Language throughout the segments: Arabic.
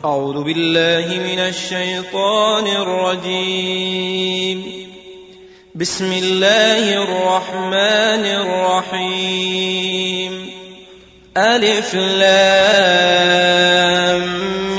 أعوذ بالله من الشيطان الرجيم. بسم الله الرحمن الرحيم. ألف لام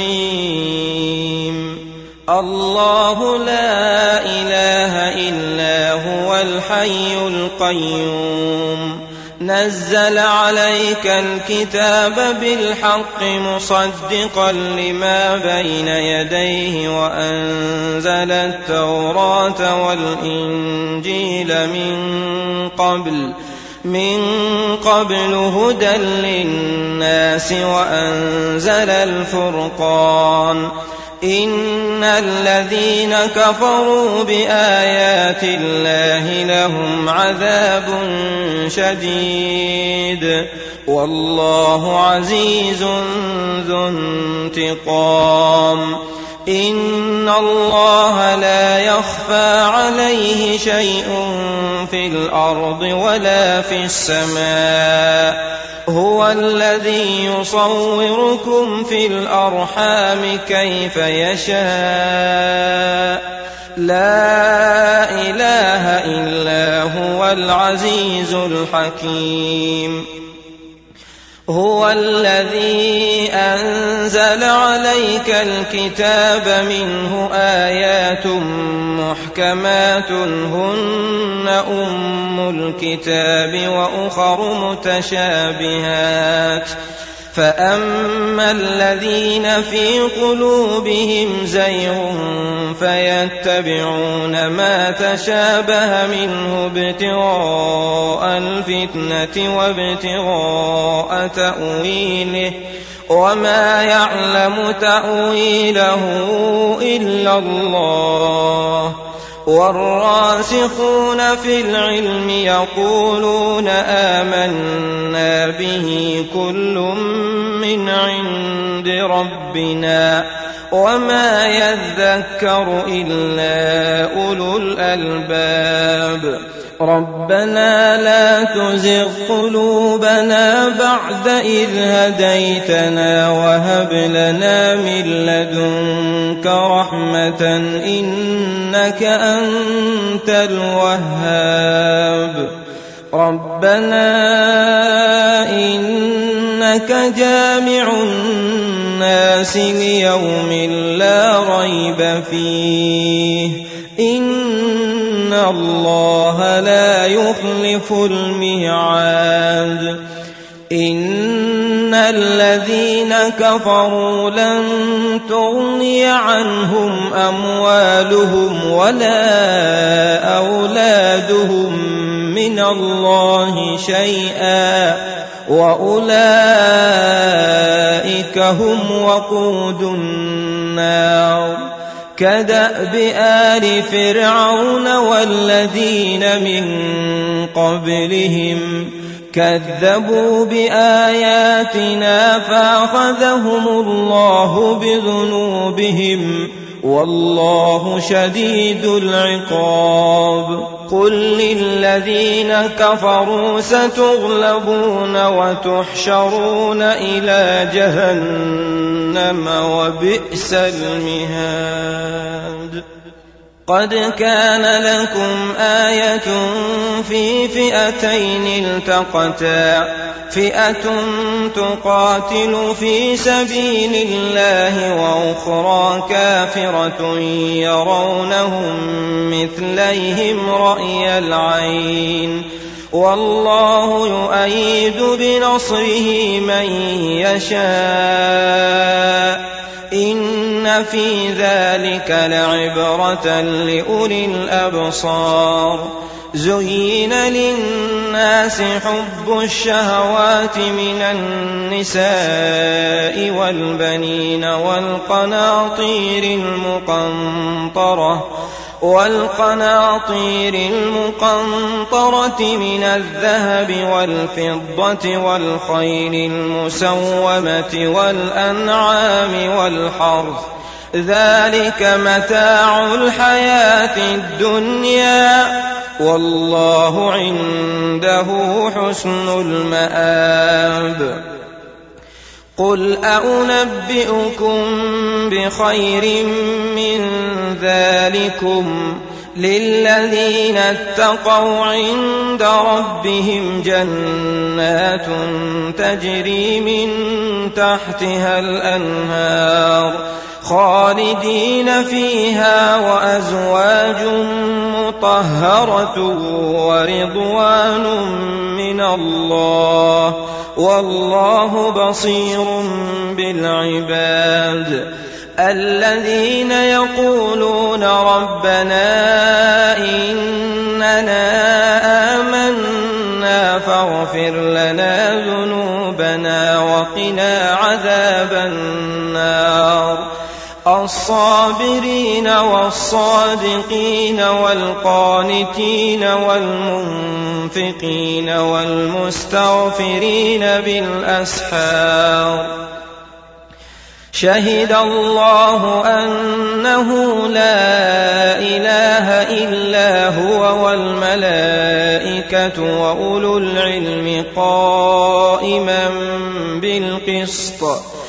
ميم. الله لا إله إلا هو الحي القيوم نزل عليك الكتاب بالحق مصدقا لما بين يديه وأنزل التوراة والإنجيل من قبل هدى للناس وأنزل الفرقان. إن الذين كفروا بآيات الله لهم عذاب شديد والله عزيز ذو انتقام. إن الله لا يخفى عليه شيء في الأرض ولا في السماء. هو الذي يصوركم في الأرحام كيف يشاء. لا إله إلا هو العزيز الحكيم. هو الذي أنزل عليك الكتاب منه آيات محكمات هن أم الكتاب وأخر متشابهات. فأما الذين في قلوبهم زيغ فيتبعون ما تشابه منه ابتغاء الفتنة وابتغاء تأويله وما يعلم تأويله إلا الله. والراسخون في العلم يقولون آمنا به كل من عند ربنا وما يذكر إلا أولو الألباب. ربنا لا تزغ قلوبنا بعد إذ هديتنا وهب لنا من لدنك رحمة إنك أنت الوهاب. ربنا إنك جامع الناس ليوم لا ريب فيه إن الله لا يخلف الميعاد. إن الذين كفروا لن تغني عنهم أموالهم ولا أولادهم من الله شيئا وأولئك هم وقود النار. كدأب آل فرعون والذين من قبلهم كذبوا بآياتنا فأخذهم الله بذنوبهم والله شديد العقاب. قل للذين كفروا ستغلبون وتحشرون إلى جهنم وبئس المهاد. قد كان لكم آية في فئتين التقتا فئة تقاتل في سبيل الله وأخرى كافرة يرونهم مثليهم رأي العين والله يؤيد بنصره من يشاء. إن في ذلك لعبرة لأولي الأبصار. زين للناس حب الشهوات من النساء والبنين والقناطير المقنطرة من الذهب والفضة والخيل المسومة والأنعام والحرث ذلك متاع الحياة الدنيا والله عنده حسن المآب. قل أنبئكم بخير من ذلكم للذين اتقوا عند ربهم جنات تجري من تحتها الأنهار خالدين فيها وأزواج مطهرة ورضوان من الله والله بصير بالعباد الذين يقولون ربنا إننا آمنا فاغفر لنا ذنوبنا وقنا عذاب النار الصابرين والصادقين والقانتين والمنفقين والمستغفرين بالأسحار شهد الله أنه لا إله إلا هو والملائكة وأولو العلم قائما بالقسط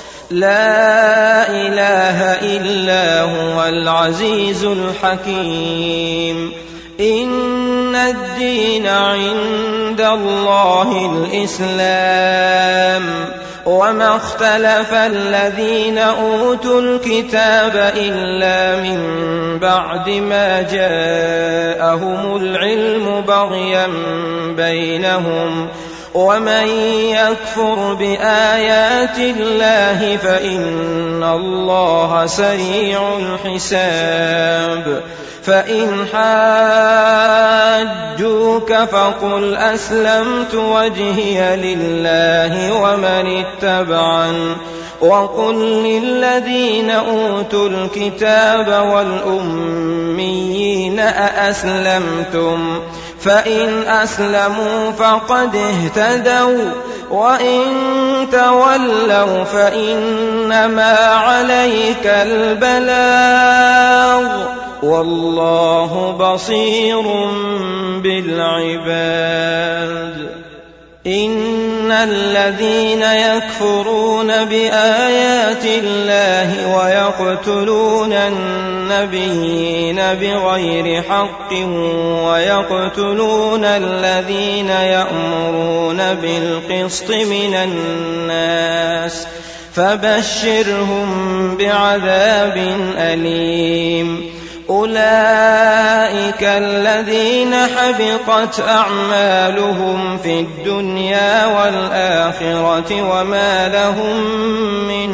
لا إله إلا هو العزيز الحكيم إن الدين عند الله الإسلام وما اختلف الذين أوتوا الكتاب إلا من بعد ما جاءهم العلم بغيا بينهم ومن يكفر بآيات الله فإن الله سريع الحساب فإن حاجوك فقل أسلمت وجهي لله ومن اتبعن وقل للذين أوتوا الكتاب والأميين أأسلمتم فإن أسلموا فقد اهتدوا وإن تولوا فإنما عليك البلاغ والله بصير بالعباد إن الذين يكفرون بآيات الله ويقتلون النبيين بغير حق ويقتلون الذين يأمرون بالقسط من الناس فبشرهم بعذاب أليم أولئك الذين حبطت أعمالهم في الدنيا والآخرة وما لهم من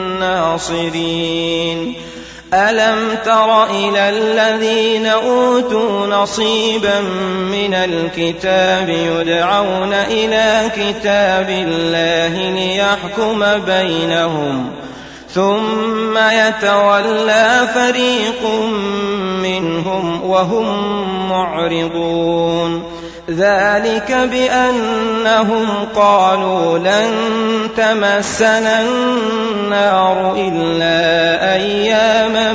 ناصرين ألم تر إلى الذين أوتوا نصيبا من الكتاب يدعون إلى كتاب الله ليحكم بينهم ثم يتولى فريق منهم وهم معرضون ذلك بأنهم قالوا لن تمسنا النار إلا أياما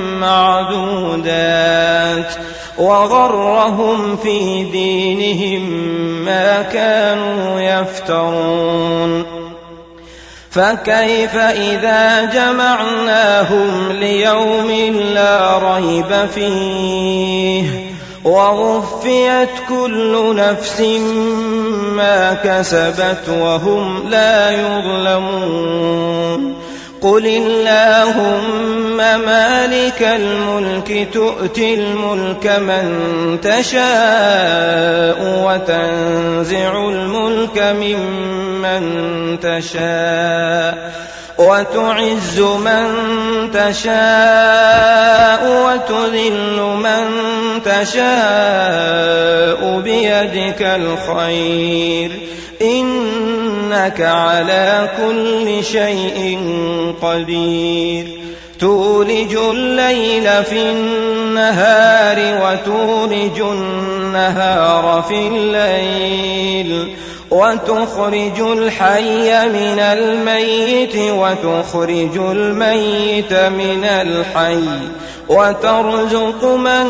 معدودات وغرهم في دينهم ما كانوا يفترون فكيف إذا جمعناهم ليوم لا ريب فيه ووفيت كل نفس ما كسبت وهم لا يظلمون قل اللهم مالك الملك تؤتي الملك من تشاء وتنزع الملك ممن تشاء وتعز من تشاء وتذل من تشاء بيدك الخير إنك على كل شيء قدير تولج الليل في النهار وتولج النهار في الليل وتخرج الحي من الميت وتخرج الميت من الحي وترزق من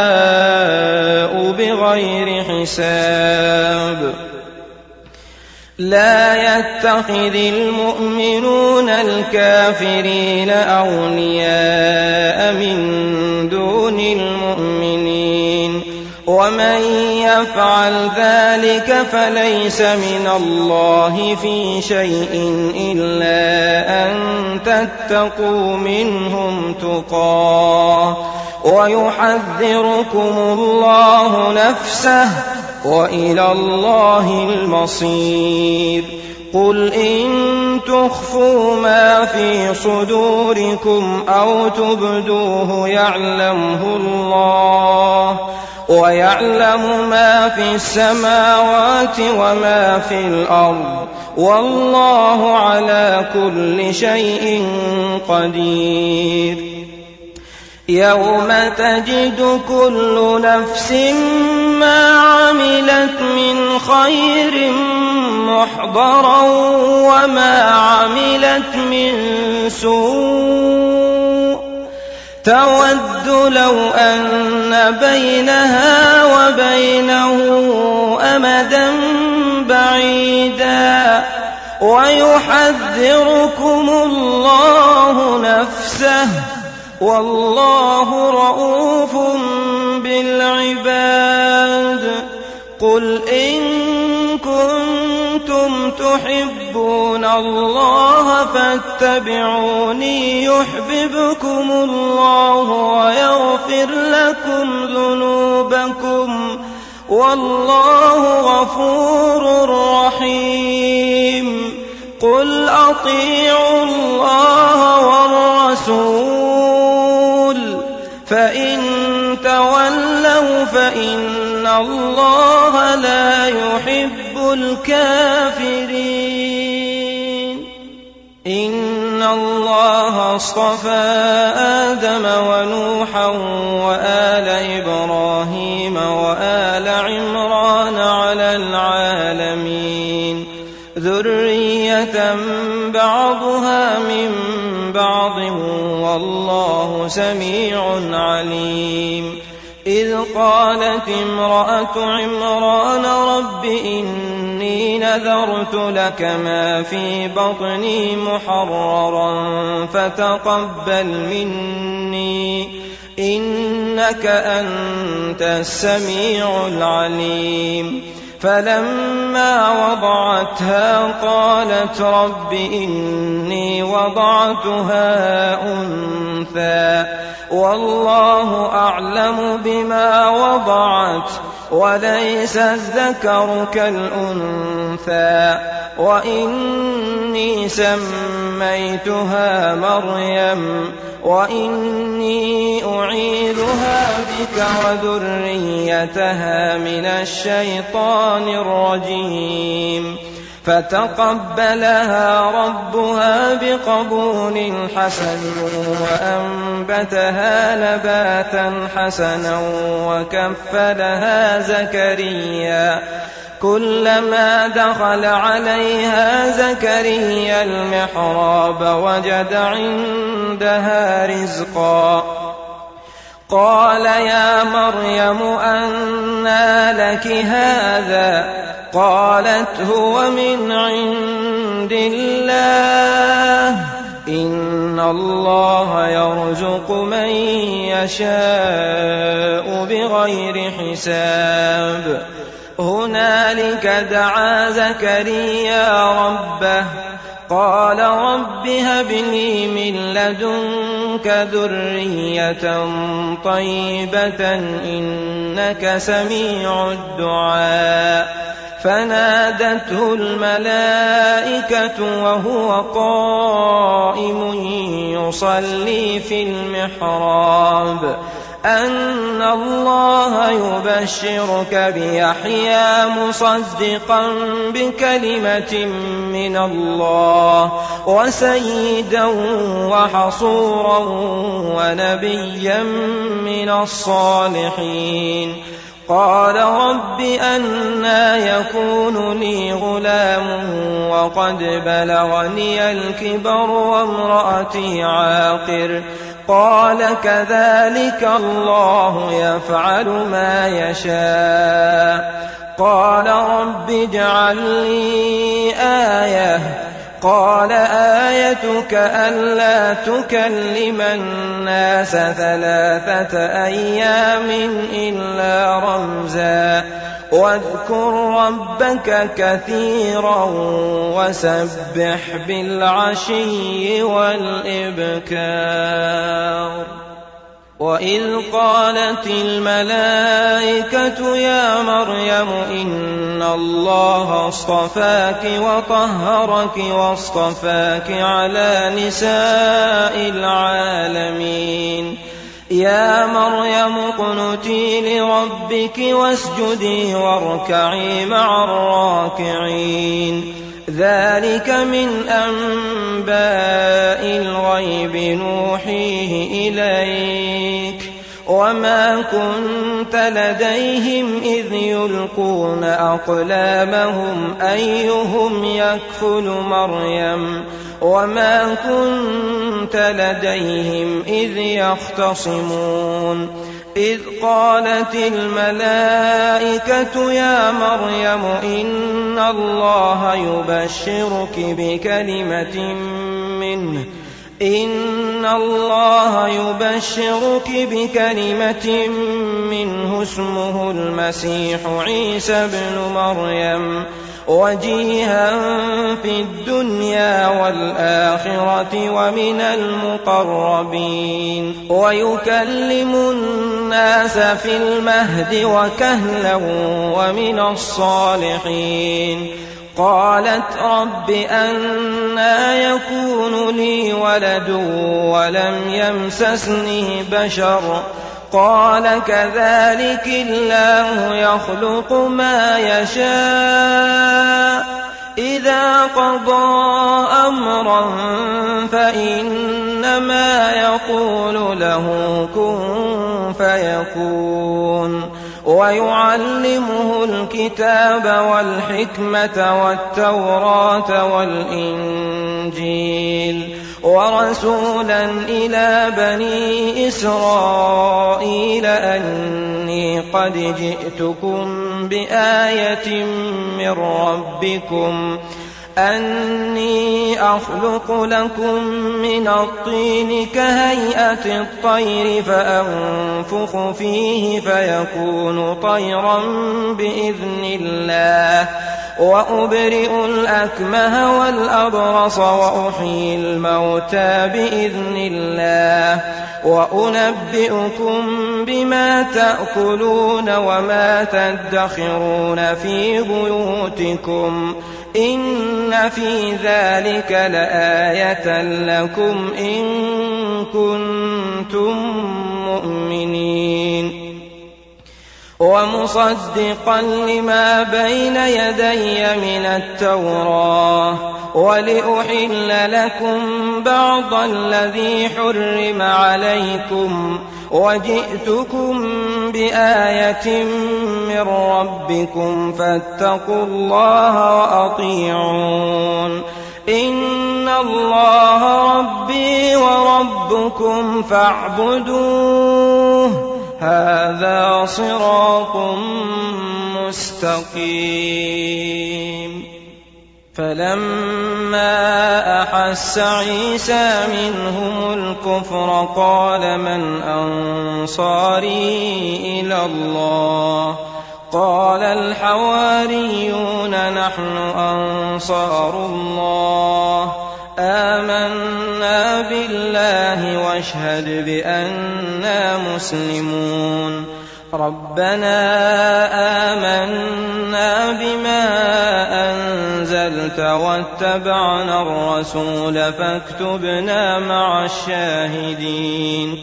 تشاء بغير حساب لا يتخذ المؤمنون الكافرين أولياء من دون المؤمنين ومن يفعل ذلك فليس من الله في شيء إلا أن تتقوا منهم تقاه ويحذركم الله نفسه وإلى الله المصير. قل إن تخفوا ما في صدوركم أو تبدوه يعلمه الله ويعلم ما في السماوات وما في الأرض والله على كل شيء قدير. يوم تجد كل نفس ما عملت من خير محضرا وما عملت من سوء تود لو أن بينها وبينه أمدا بعيدا ويحذركم الله نفسه والله رؤوف بالعباد. قل إن كنتم تحبون الله فاتبعوني يحببكم الله ويغفر لكم ذنوبكم والله غفور رحيم. قل أطيعوا الله والرسول فإن تولوا فإن الله لا يحب الكافرين. إن الله اصطفى آدم ونوحا وآل إبراهيم وآل عمران على العالمين ذرية بعضها من بعض والله سميع عليم. إذ قالت امرأة عمران رب إني نذرت لك ما في بطني محررا فتقبل مني إنك أنت السميع العليم. فلما وضعتها قالت رب إني وضعتها أنثى والله أعلم بما وضعت وليس الذكر كالأنثى وإني سميتها مريم وإني أعيذها بك وذريتها من الشيطان الرجيم. فتقبلها ربها بقبول حسن وأنبتها نباتا حسنا وكفلها زكريا كلما دخل عليها زكريا المحراب وجد عندها رزقا قال يا مريم أنى لك هذا قالت هو من عند الله إن الله يرزق من يشاء بغير حساب. هنالك دعا زكريا ربه قال رب هب لي من لدنك ذرية طيبة إنك سميع الدعاء. فنادته الملائكة وهو قائم يصلي في المحراب أن الله يبشرك بيحيى مصدقا بكلمة من الله وسيدا وحصورا ونبيا من الصالحين. قال رب أنى يكون لي غلام وقد بلغني الكبر وامرأتي عاقر قال كذلك الله يفعل ما يشاء. قال رب اجعل لي آية قال آيتك ألا تكلم الناس 3 أيام إلا رمزا واذكر ربك كثيرا وسبح بالعشي والإبكار وإذ قالت الملائكة يا مريم إن الله اصطفاك وطهرك واصطفاك على نساء العالمين يا مريم اقنتي لربك واسجدي واركعي مع الراكعين ذلك من أنباء الغيب نوحيه إليك وما كنت لديهم إذ يلقون أقلامهم أيهم يكفل مريم وما كنت لديهم إذ يختصمون إذ قالت الملائكة يا مريم إن الله يبشرك بكلمة منه اسمه المسيح عيسى ابن مريم وجيها في الدنيا والآخرة ومن المقربين ويكلم الناس في المهد وكهلا ومن الصالحين قالت رب أنى يكون لي ولد ولم يمسسني بشر قال كذلك الله يخلق ما يشاء إذا قضى أمرا فإنما يقول له كن فيكون ويعلمه الكتاب والحكمة والتوراة والإنجيل ورسولا إلى بني إسرائيل أني قد جئتكم بآية من ربكم أني أخلق لكم من الطين كهيئة الطير فأنفخ فيه فيكون طيرا بإذن الله وأبرئ الأكمه والأبرص وأحيي الموتى بإذن الله وأنبئكم بما تأكلون وما تدخرون في بيوتكم إن في ذلك لآية لكم إن كنتم مؤمنين ومصدقا لما بين يدي من التوراة ولأحل لكم بعض الذي حرم عليكم وجئتكم بآية من ربكم فاتقوا الله وأطيعون إن الله ربي وربكم فاعبدوه هذا صراط مستقيم فلما أحس عيسى منهم الكفر قال من أنصاري إلى الله قال الحواريون نحن أنصار الله آمنا بالله واشهد بأننا مسلمون ربنا آمنا بما أنزلت واتبعنا الرسول فاكتبنا مع الشاهدين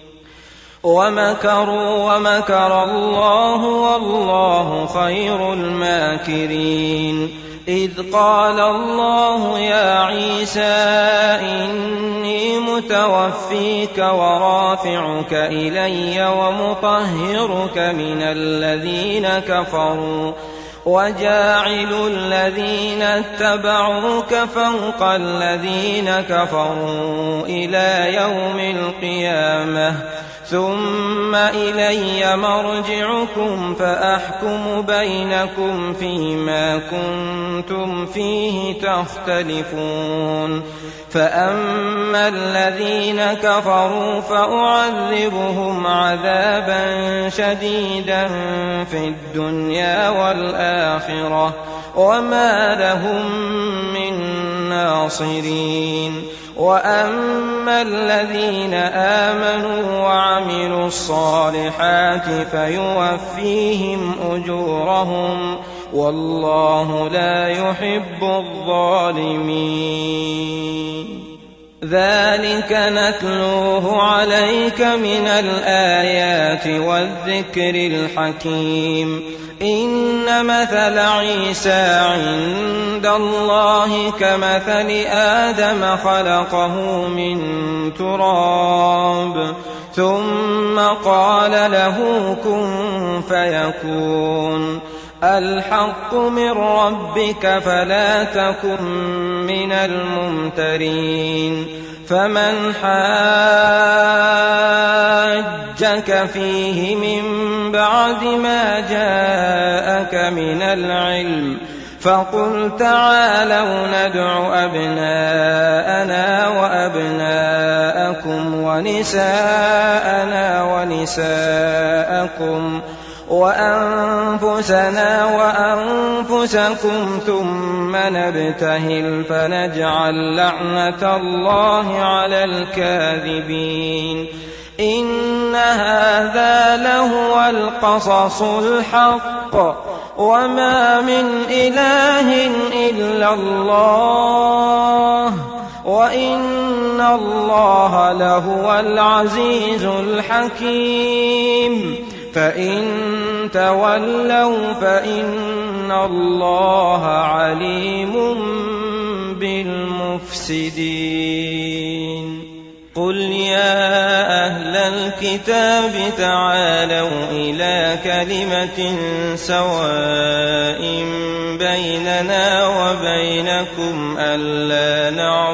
ومكروا ومكر الله والله خير الماكرين إذ قال الله يا عيسى إني متوفيك ورافعك إلي ومطهرك من الذين كفروا وجاعل الذين اتبعوك فوق الذين كفروا إلى يوم القيامة ثم إلي مرجعكم فأحكم بينكم فيما كنتم فيه تختلفون فأما الذين كفروا فأعذبهم عذابا شديدا في الدنيا والآخرة وما لهم من ناصرين وأما الذين آمنوا وعملوا الصالحات فيوفيهم أجورهم والله لا يحب الظالمين ذلك نتلوه عليك من الآيات والذكر الحكيم إن مثل عيسى عند الله كمثل آدم خلقه من تراب ثم قال له كن فيكون الحق من ربك فلا تكن من الممترين فمن حاجك فيه من بعد ما جاءك من العلم فقل تعالوا ندع أبناءنا وأبناءكم ونساءنا ونساءكم وأنفسنا وأنفسكم ثم نبتهل فنجعل لعنة الله على الكاذبين إن هذا لهو القصص الحق وما من إله إلا الله وإن الله لهو العزيز الحكيم فإن تولوا فإن الله عليم بالمفسدين قل يا أهل الكتاب تعالوا إلى كلمة سواء بيننا وبينكم ألا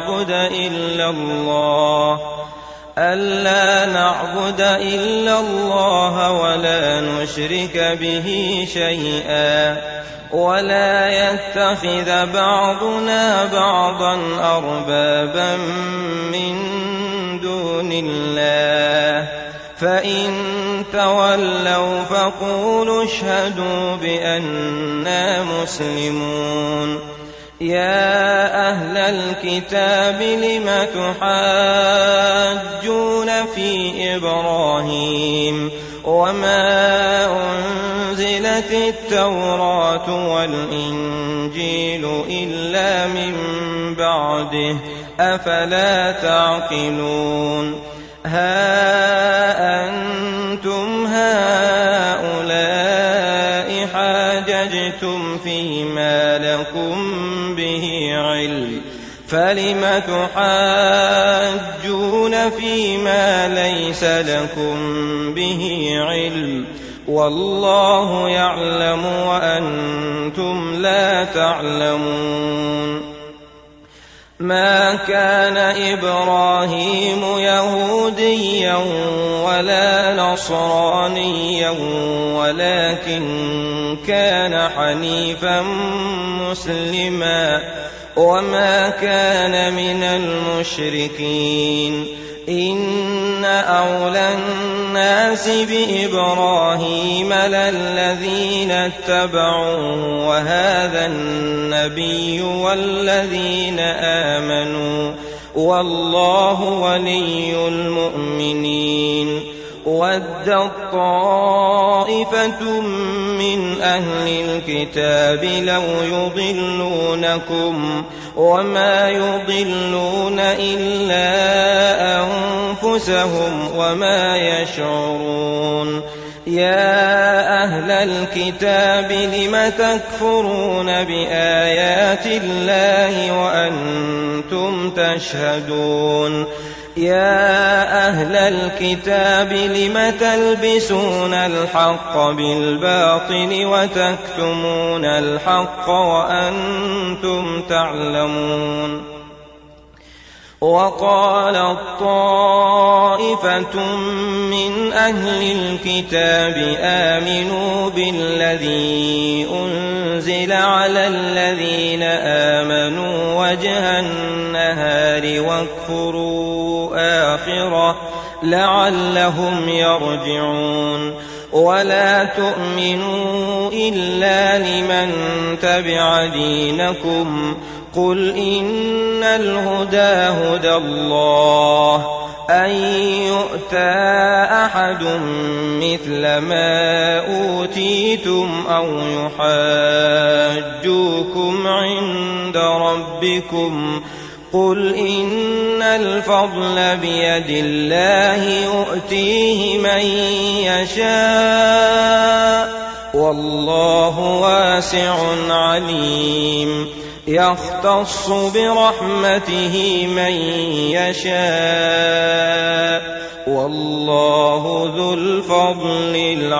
نعبد إلا الله ولا نشرك به شيئا ولا يتخذ بعضنا بعضا أربابا من دون الله فإن تولوا فقولوا اشهدوا بأننا مسلمون يا أهل الكتاب لم تحاجون في إبراهيم وما أنزلت التوراة والإنجيل إلا من بعده أفلا تعقلون ها أنتم هؤلاء حاججتم فيما لكم به علم فلم تحاجون فيما ليس لكم به علم والله يعلم وأنتم لا تعلمون ما كان إبراهيم يهوديا ولا نصرانيا ولكن كان حنيفا مسلما وما كان من المشركين إن أولى الناس بإبراهيم للذين اتبعوه وهذا النبي والذين آمنوا والله ولي المؤمنين ودت طائفة من أهل الكتاب لو يضلونكم وما يضلون إلا أنفسهم وما يشعرون يا أهل الكتاب لم تكفرون بآيات الله وأنتم تشهدون يا أهل الكتاب لم تلبسون الحق بالباطل وتكتمون الحق وأنتم تعلمون وقالت طائفة من أهل الكتاب آمنوا بالذي أنزل على الذين آمنوا وجه النهار واكفروا آخره لعلهم يرجعون ولا تؤمنوا إلا لمن تبع دينكم قل إن الهدى هدى الله أن يؤتى أحد مثل ما أوتيتم أو يحاجوكم عند ربكم قل إن الفضل بيد الله يؤتيه من يشاء والله واسع عليم يختص برحمته من يشاء والله ذو الفضل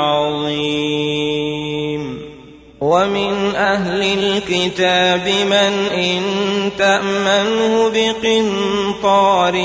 العظيم ومن أهل الكتاب من إن تأمنه بقنطار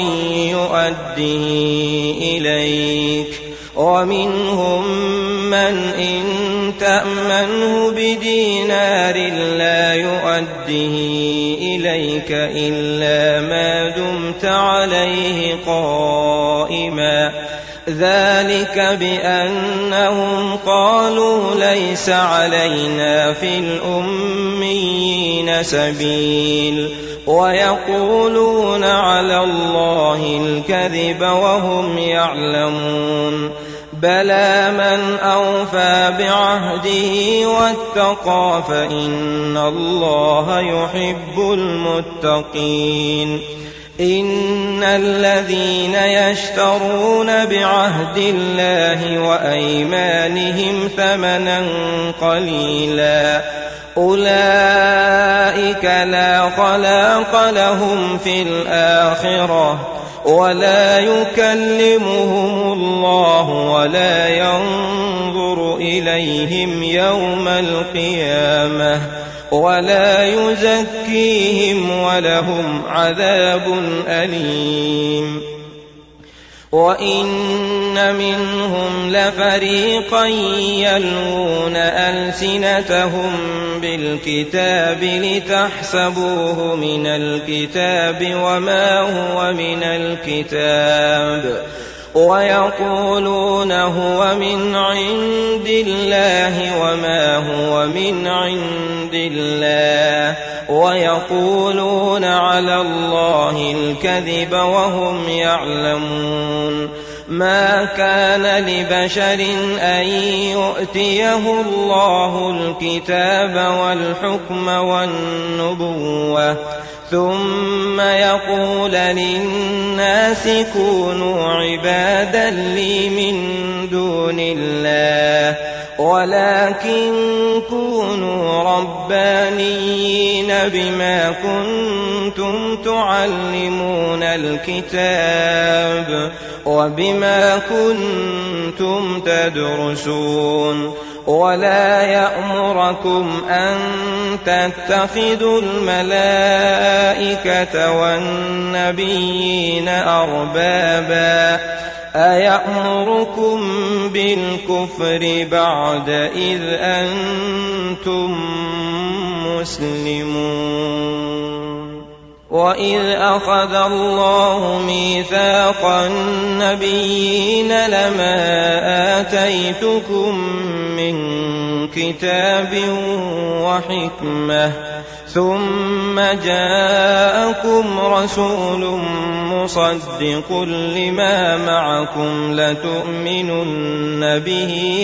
يؤديه إليك ومنهم من إن تأمنه بدينار لا يؤديه إليك إلا ما دمت عليه قائما ذلك بأنهم قالوا ليس علينا في الأميين سبيل ويقولون على الله الكذب وهم يعلمون بلى من أوفى بعهده واتقى فإن الله يحب المتقين إن الذين يشترون بعهد الله وأيمانهم ثمنا قليلا أولئك لا خلاق لهم في الآخرة ولا يكلمهم الله ولا ينظر إليهم يوم القيامة ولا يزكيهم ولهم عذاب أليم وإن منهم لفريقا يلوون ألسنتهم بالكتاب لتحسبوه من الكتاب وما هو من الكتاب ويقولون هو من عند الله وما هو من عند الله ويقولون على الله الكذب وهم يعلمون ما كان لبشر أن يؤتيه الله الكتاب والحكم والنبوة ثم يقول للناس كونوا عبادا لي من دون الله ولكن كونوا ربانيين بما كنتم تعلمون الكتاب وبما كنتم تدرسون ولا يأمركم أن تتخذوا الملائكة والنبيين أربابا أيأمركم بالكفر بعد إذ أنتم مسلمون وإذ أخذ الله ميثاق النبيين لما آتيتكم من كتاب وحكمة ثم جاءكم رسول مصدق لما معكم لتؤمنن به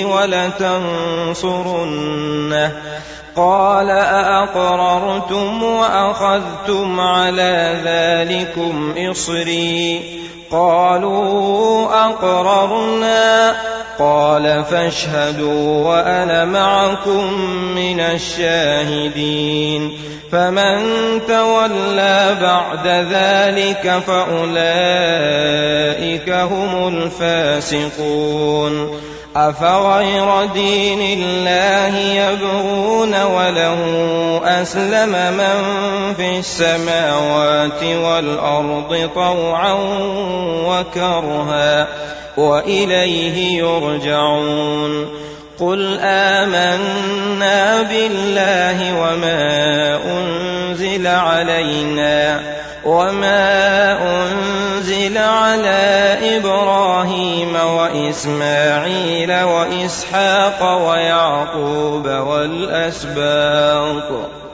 ولتنصرنه قال أأقررتم وأخذتم على ذلكم إصري قالوا أقررنا قال فاشهدوا وأنا معكم من الشاهدين فمن تولى بعد ذلك فأولئك هم الفاسقون أفغير دين الله يبغون وله أسلم من في السماوات والأرض طوعا وكرها وإليه يرجعون قل آمنا بالله وما أنزل علينا وما أنزل على إبراهيم وإسماعيل وإسحاق ويعقوب والأسباط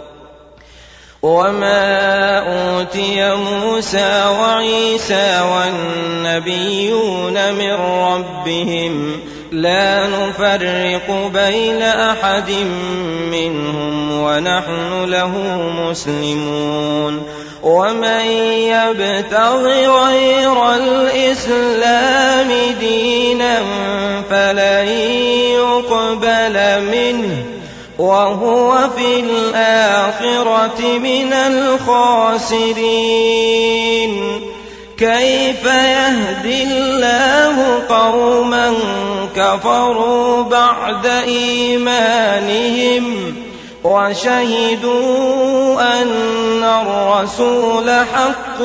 وما أوتي موسى وعيسى والنبيون من ربهم لا نفرق بين أحد منهم ونحن له مسلمون ومن يبتغ غير الإسلام دينا فلن يقبل منه وهو في الآخرة من الخاسرين كيف يهدي الله قوما كفروا بعد إيمانهم وشهدوا أن الرسول حق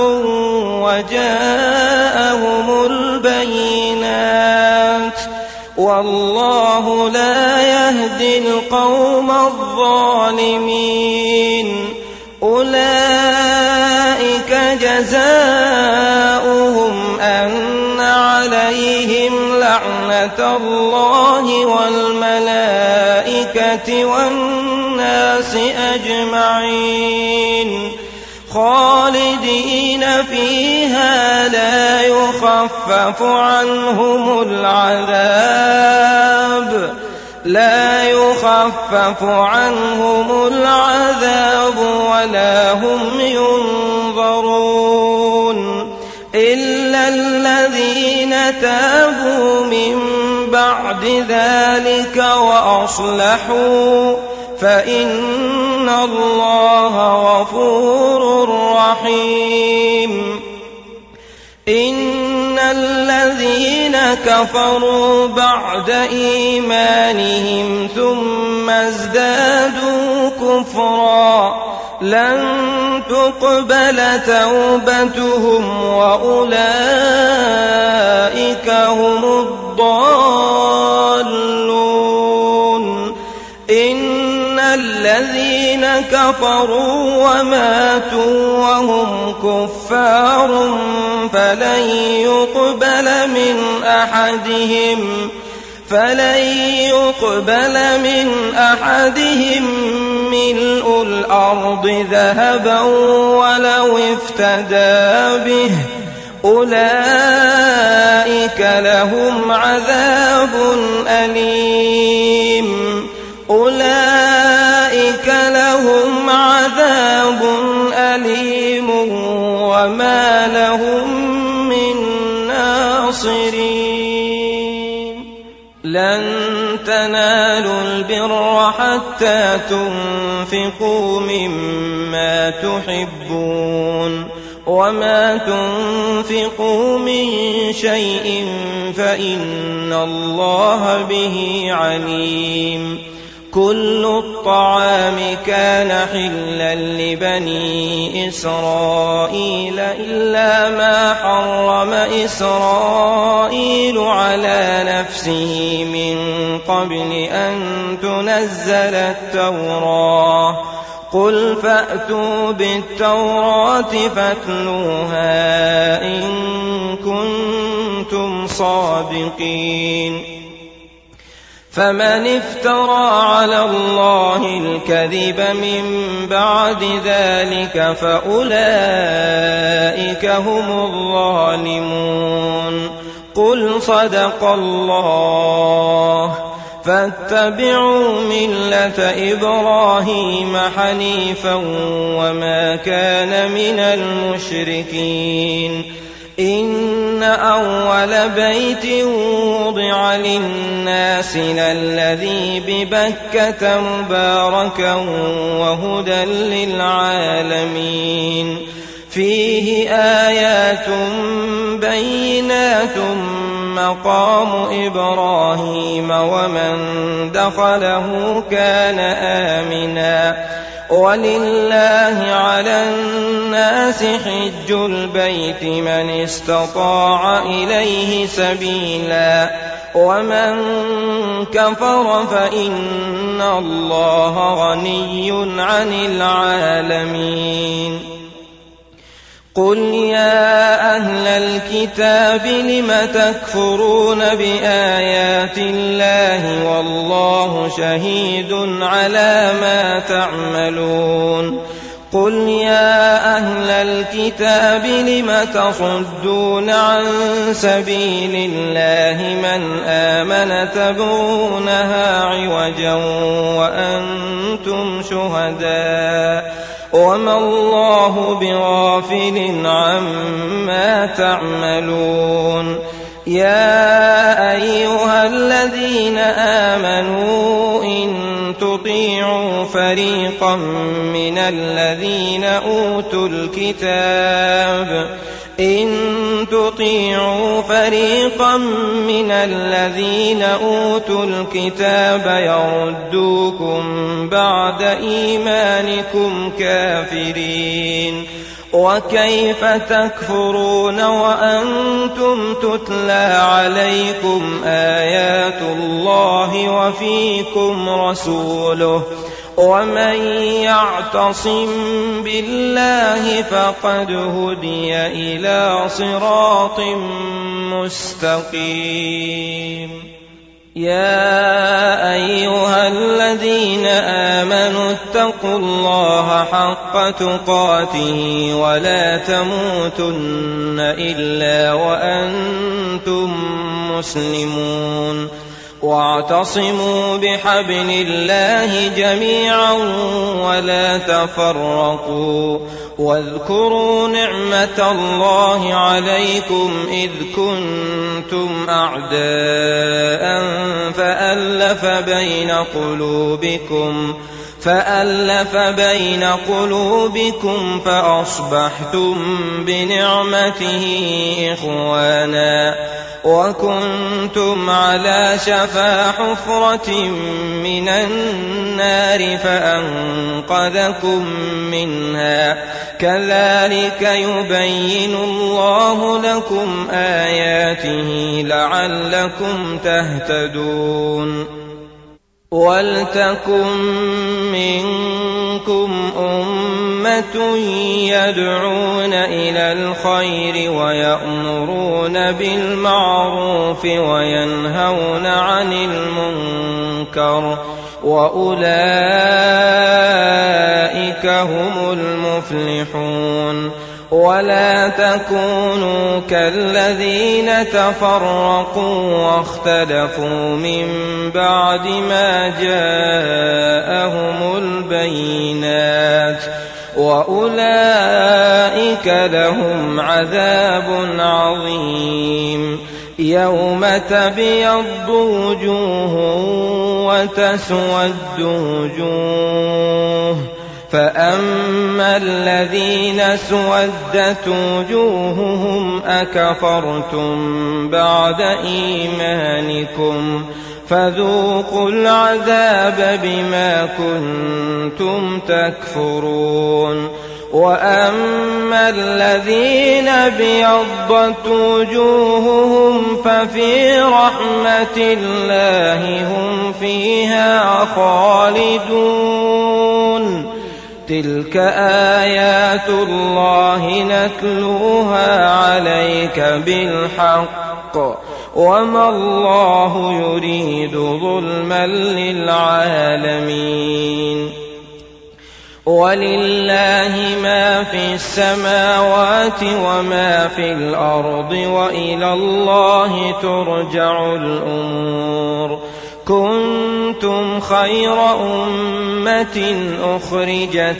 وجاءهم البينات والله لا يهدي القوم الظالمين أولئك جزاؤهم أن عليهم لعنة الله والملائكة والناس أجمعين خالدين فيها لا يخفف عنهم العذاب ولا هم ينظرون إلا الذين تابوا من بعد ذلك وأصلحوا فإن الله غفور رحيم إن الذين كفروا بعد إيمانهم ثم ازدادوا كفرا لن تقبل توبتهم وأولئك هم الضالون إن الذين كفروا وماتوا وهم كفار فلن يقبل من أحدهم ملء الأرض ذهبا ولو افتدى به أولئك لهم عذاب أليم وما لهم من ناصرين لن تنالوا البر حتى تنفقوا مما تحبون وما تنفقوا من شيء فإن الله به عليم كل الطعام كان حلا لبني إسرائيل إلا ما حرم إسرائيل على نفسه من قبل أن تنزل التوراة قل فأتوا بالتوراة فاتلوها إن كنتم صادقين فمن افترى على الله الكذب من بعد ذلك فأولئك هم الظالمون قل صدق الله فاتبعوا ملة إبراهيم حنيفا وما كان من المشركين إن أول بيت وضع للناس للذي ببكة مباركا وهدى للعالمين فيه آيات بينات مقام إبراهيم ومن دخله كان آمنا ولله على الناس حج البيت من استطاع إليه سبيلا ومن كفر فإن الله غني عن العالمين. قل يا أهل الكتاب لم تكفرون بآيات الله والله شهيد على ما تعملون. قل يا أهل الكتاب لم تصدون عن سبيل الله من آمن تبغونها عوجا وأنتم شهداء وما الله بغافل عما تعملون. يا أيها الذين آمنوا إن تطيعوا فريقا من الذين أوتوا الكتاب يردوكم بعد إيمانكم كافرين وكيف تكفرون وأنتم تتلى عليكم آيات الله وفيكم رسوله ومن يعتصم بالله فقد هدي إلى صراط مستقيم. يا أيها الذين آمنوا اتقوا الله حق تقاته ولا تموتن إلا وأنتم مسلمون واعتصموا بحبل الله جميعا ولا تفرقوا واذكروا نعمة الله عليكم إذ كنتم أعداء فألف بين قلوبكم فأصبحتم بنعمته إخوانا وكنتم على شفا حفرة من النار فأنقذكم منها كذلك يبين الله لكم آياته لعلكم تهتدون. ولتكن منكم أمة يدعون إلى الخير ويأمرون بالمعروف وينهون عن المنكر وأولئك هم المفلحون. ولا تكونوا كالذين تفرقوا واختلفوا من بعد ما جاءهم البينات وأولئك لهم عذاب عظيم. يوم تبيض وجوه وتسود وجوه فأما الذين اسودت وجوههم أكفرتم بعد إيمانكم فذوقوا العذاب بما كنتم تكفرون. وأما الذين ابيضت وجوههم ففي رحمة الله هم فيها خالدون. تلك آيات الله نتلوها عليك بالحق وما الله يريد ظلما للعالمين. ولله ما في السماوات وما في الأرض وإلى الله ترجع الأمور. كنتم خير أمة أخرجت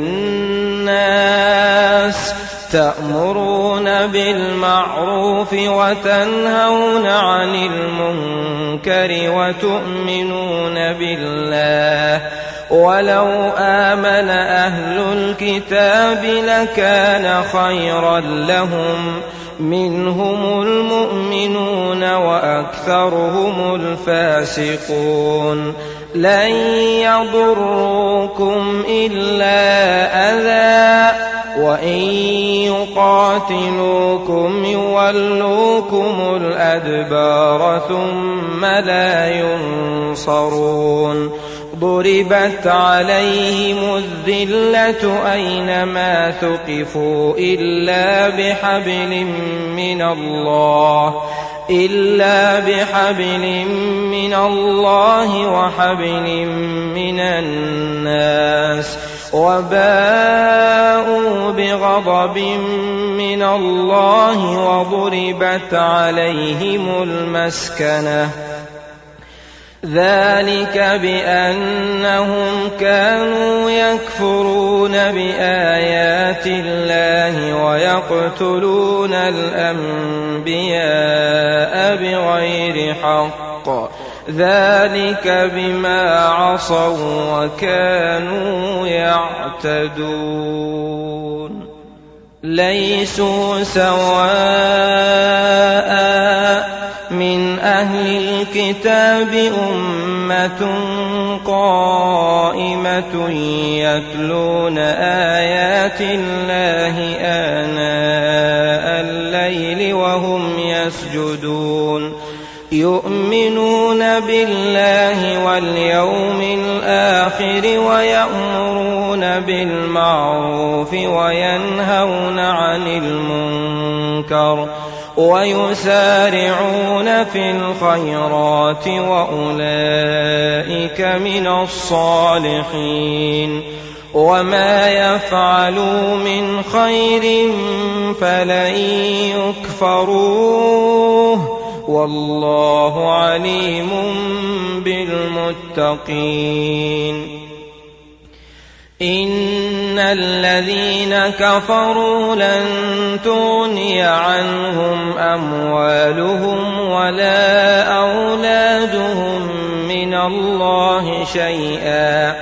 للناس تأمرون بالمعروف وتنهون عن المنكر وتؤمنون بالله. ولو آمن أهل الكتاب لكان خيرا لهم منهم المؤمنون وأكثرهم الفاسقون لن يضروكم إلا أذى وإن يقاتلوكم يولوكم الأدبار ثم لا ينصرون ضربت عليهم الذلة أينما ثقفوا إلا بحبل من الله وحبل من الناس وباءوا بغضب من الله وضربت عليهم المسكنة ذلك بأنهم كانوا يكفرون بآيات الله ويقتلون الأنبياء بغير حق ذلك بما عصوا وكانوا يعتدون ليسوا سواء من أهل الكتاب أمة قائمة يتلون آيات الله آناء الليل وهم يسجدون يؤمنون بالله واليوم الآخر ويأمرون بالمعروف وينهون عن المنكر ويسارعون في الخيرات وأولئك من الصالحين وما يفعلوا من خير فلن يكفروه والله عليم بالمتقين إن الذين كفروا لن تغني عنهم أموالهم ولا أولادهم من الله شيئا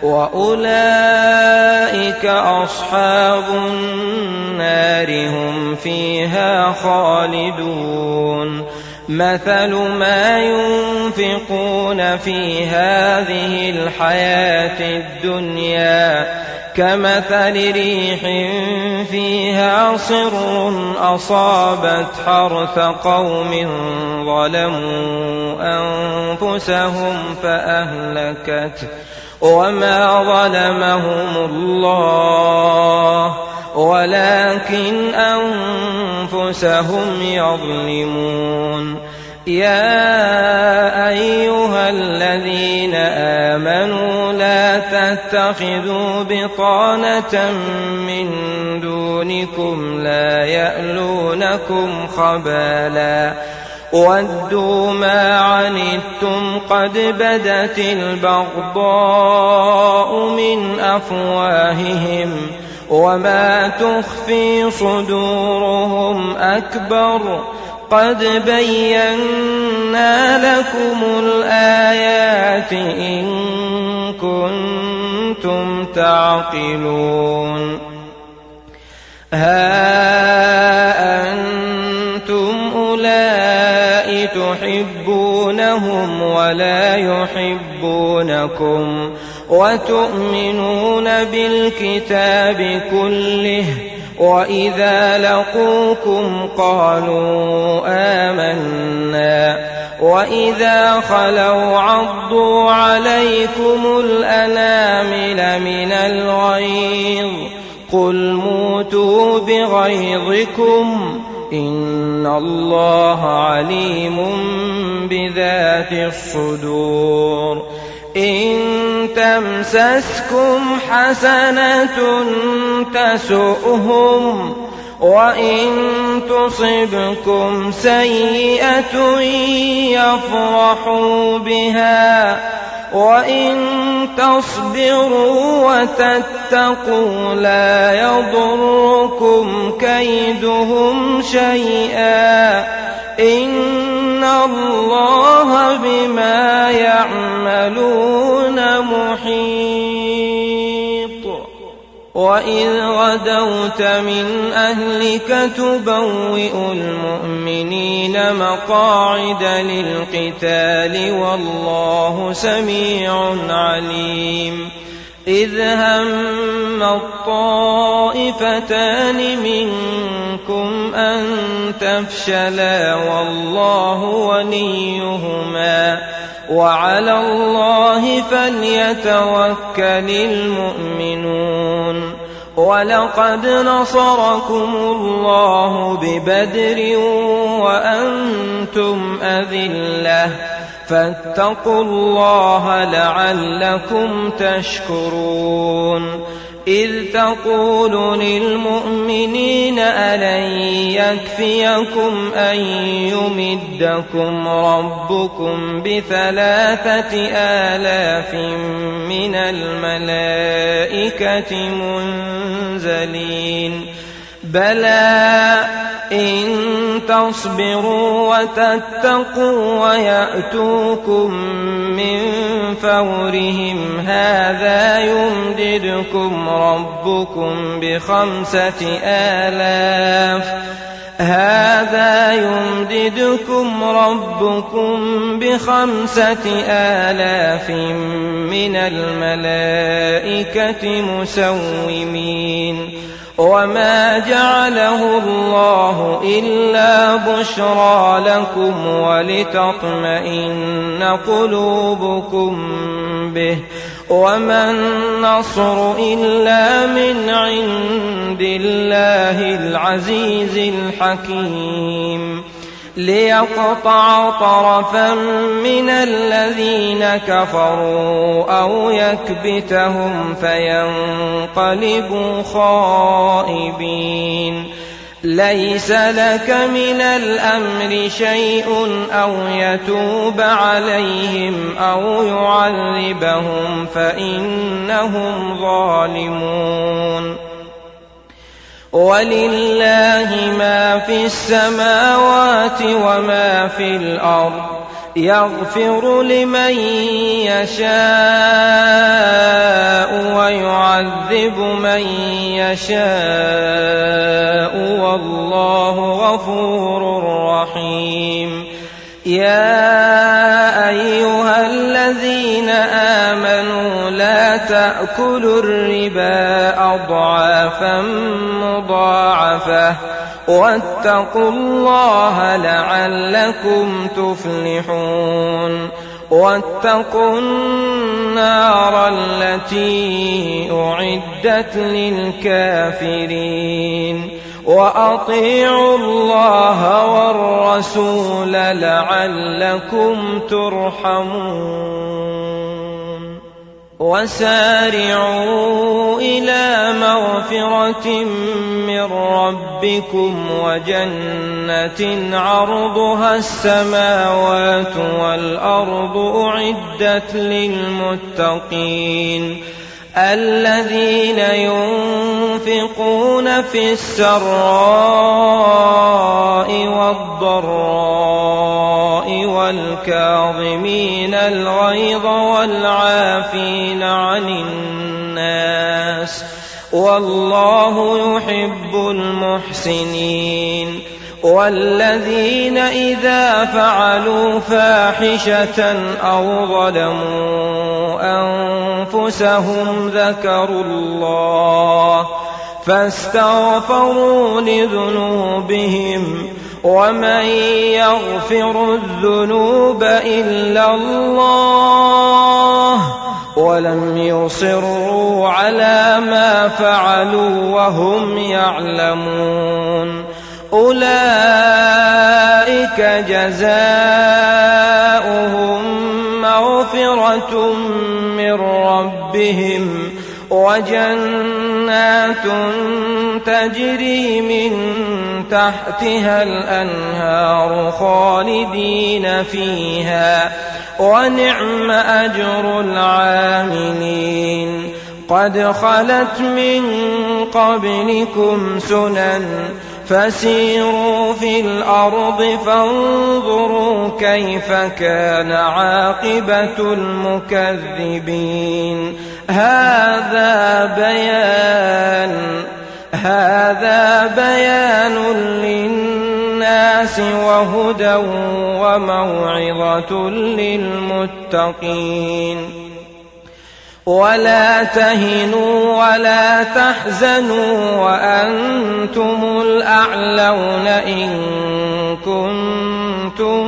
وأولئك أصحاب النار هم فيها خالدون مثل ما ينفقون في هذه الحياة الدنيا كمثل ريح فيها صر أصابت حرث قوم ظلموا أنفسهم فأهلكته وما ظلمهم الله ولكن أنفسهم يظلمون يا أيها الذين آمنوا لا تتخذوا بطانة من دونكم لا يألونكم خبالا ودوا ما عنتم قد بدت البغضاء من أفواههم وما تخفي صدورهم أكبر قد بينا لكم الآيات إن كنتم تعقلون ها أنتم أولئك تحبونهم ولا يحبونكم وتؤمنون بالكتاب كله وإذا لقوكم قالوا آمنا وإذا خلوا عضوا عليكم الأنامل من الغيظ قل موتوا بغيظكم إن الله عليم بذات الصدور إن تمسسكم حسنة تسؤهم وإن تصبكم سيئة يفرحوا بها وإن تصبروا وتتقوا لا يضركم كيدهم شيئا إن الله بما يعملون محيط وإذ غدوت من أهلك تبوئ المؤمنين مقاعد للقتال والله سميع عليم إذ هم الطائفتان منكم أن تفشلا والله وليهما وعلى الله فليتوكل المؤمنون ولقد نصركم الله ببدر وأنتم أذلة فاتقوا الله لعلكم تشكرون إذ تقول للمؤمنين ألن يكفيكم أن يمدكم ربكم ب3,000 من الملائكة منزلين بلى إن تصبروا وتتقوا ويأتوكم من فورهم هذا يمددكم ربكم ب5,000 من الملائكة مسومين وما جعله الله إلا بشرى لكم ولتطمئن قلوبكم به وما النصر إلا من عند الله العزيز الحكيم ليقطع طرفا من الذين كفروا أو يكبتهم فينقلبوا خائبين ليس لك من الأمر شيء أو يتوب عليهم أو يعذبهم فإنهم ظالمون ولله ما في السماوات وما في الأرض يغفر لمن يشاء ويعذب من يشاء والله غفور رحيم يا أيها الذين آمنوا لا تأكلوا الربا أضعافا مضاعفة واتقوا الله لعلكم تفلحون واتقوا النار التي أعدت للكافرين وأطيعوا الله والرسول لعلكم ترحمون وسارعوا إلى مغفرة من ربكم وجنة عرضها السماوات والأرض أعدت للمتقين الذين ينفقون في السراء والضراء والكاظمين الغيظ والعافين عن الناس والله يحب المحسنين والذين إذا فعلوا فاحشة أو ظلموا أنفسهم ذكروا الله فاستغفروا لذنوبهم ومن يغفر الذنوب إلا الله ولم يصروا على ما فعلوا وهم يعلمون أولئك جزاؤهم مغفرة من ربهم وجنات تجري من تحتها الأنهار خالدين فيها ونعم أجر العاملين قد خلت من قبلكم سنن فسيروا في الأرض فانظروا كيف كان عاقبة المكذبين هذا بيان للناس للناس وهدى وموعظة للمتقين. ولا تهنوا ولا تحزنوا وأنتم الأعلون إن كنتم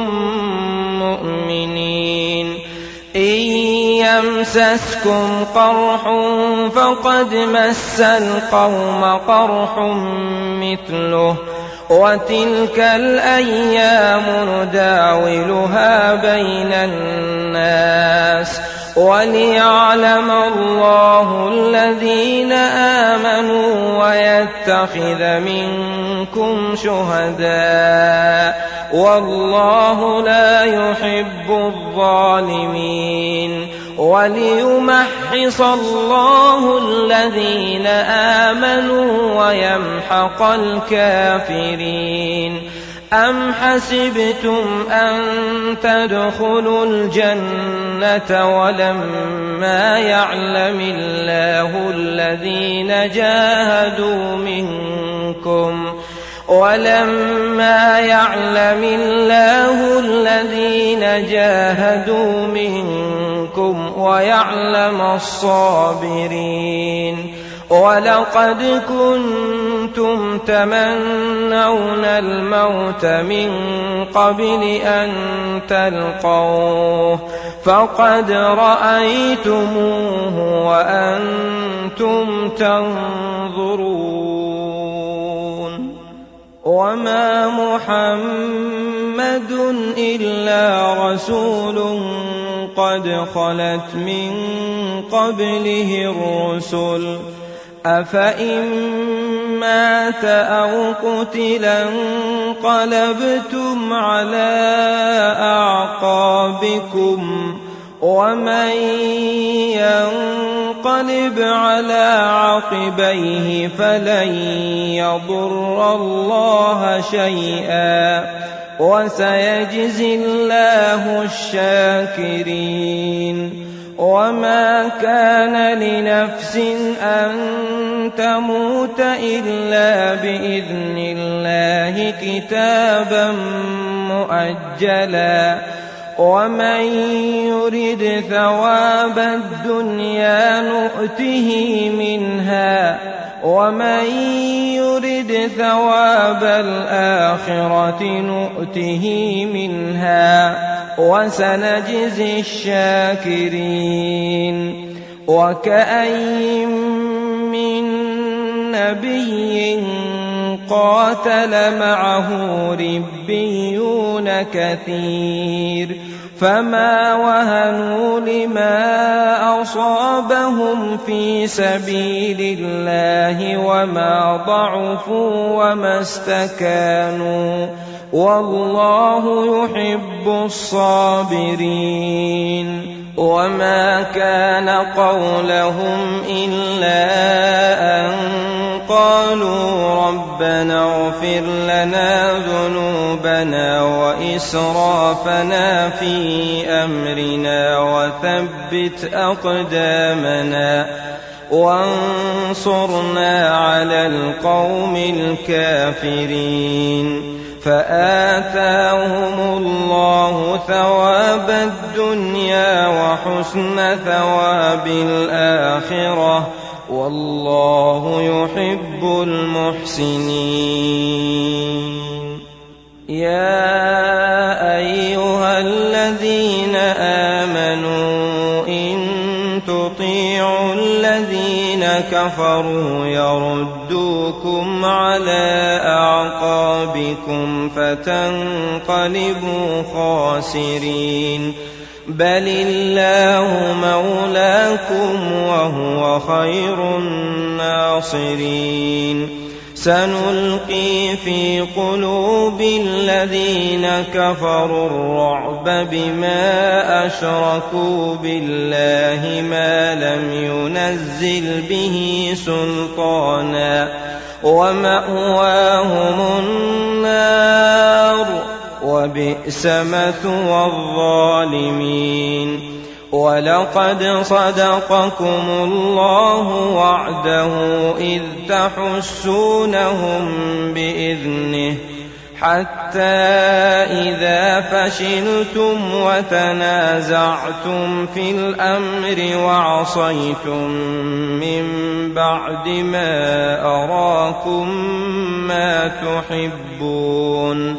مؤمنين. إن يمسسكم قرح فقد مس القوم قرح مثله وتلك الأيام نداولها بين الناس وليعلم الله الذين آمنوا ويتخذ منكم شهداء والله لا يحب الظالمين. وليمحص الله الذين آمنوا ويمحق الكافرين. أم حسبتم أن تدخلوا الجنة ولما يعلم الله الذين جاهدوا منكم ويعلم الصابرين. ولقد كنتم تمنون الموت من قبل أن تلقوه فقد رأيتموه وأنتم تنظرون. وما محمد إلا رسول قد خلت من قبله الرسل أفإن مات أو قتل انقلبتم على أعقابكم ومن ينقلب على عقبيه فلن يضر الله شيئا وسيجزي الله الشاكرين. وما كان لنفس أن تموت إلا بإذن الله كتابا مؤجلا ومن يرد ثواب الدنيا نؤته منها ومن يرد ثواب الآخرة نؤته منها وسنجزي الشاكرين. وكأين من نبي قاتل معه ربيون كثير فما وهنوا لما أصابهم في سبيل الله وما ضعفوا وما استكانوا والله يحب الصابرين. وما كان قولهم إلا أن قالوا ربنا اغفر لنا ذنوبنا وإسرافنا في أمرنا وثبت أقدامنا وانصرنا على القوم الكافرين. فآتاهم الله ثواب الدنيا وحسن ثواب الآخرة والله يحب المحسنين. يا أيها الذين آمنوا إن تطيعوا الذين كفروا يردوكم على أعقابكم فتنقلبوا خاسرين بل الله مولاكم وهو خير الناصرين. سنلقي في قلوب الذين كفروا الرعب بما أشركوا بالله ما لم ينزل به سلطانا ومأواهم النار وبئس مثوى الظالمين. ولقد صدقكم الله وعده إذ تحسونهم بإذنه حتى إذا فشلتم وتنازعتم في الأمر وعصيتم من بعد ما أراكم ما تحبون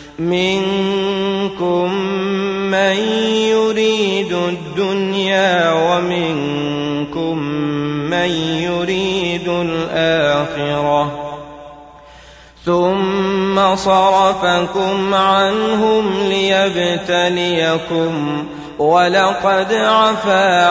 منكم من يريد الدنيا ومنكم من يريد الآخرة ثم صرفكم عنهم ليبتليكم ولقد عفا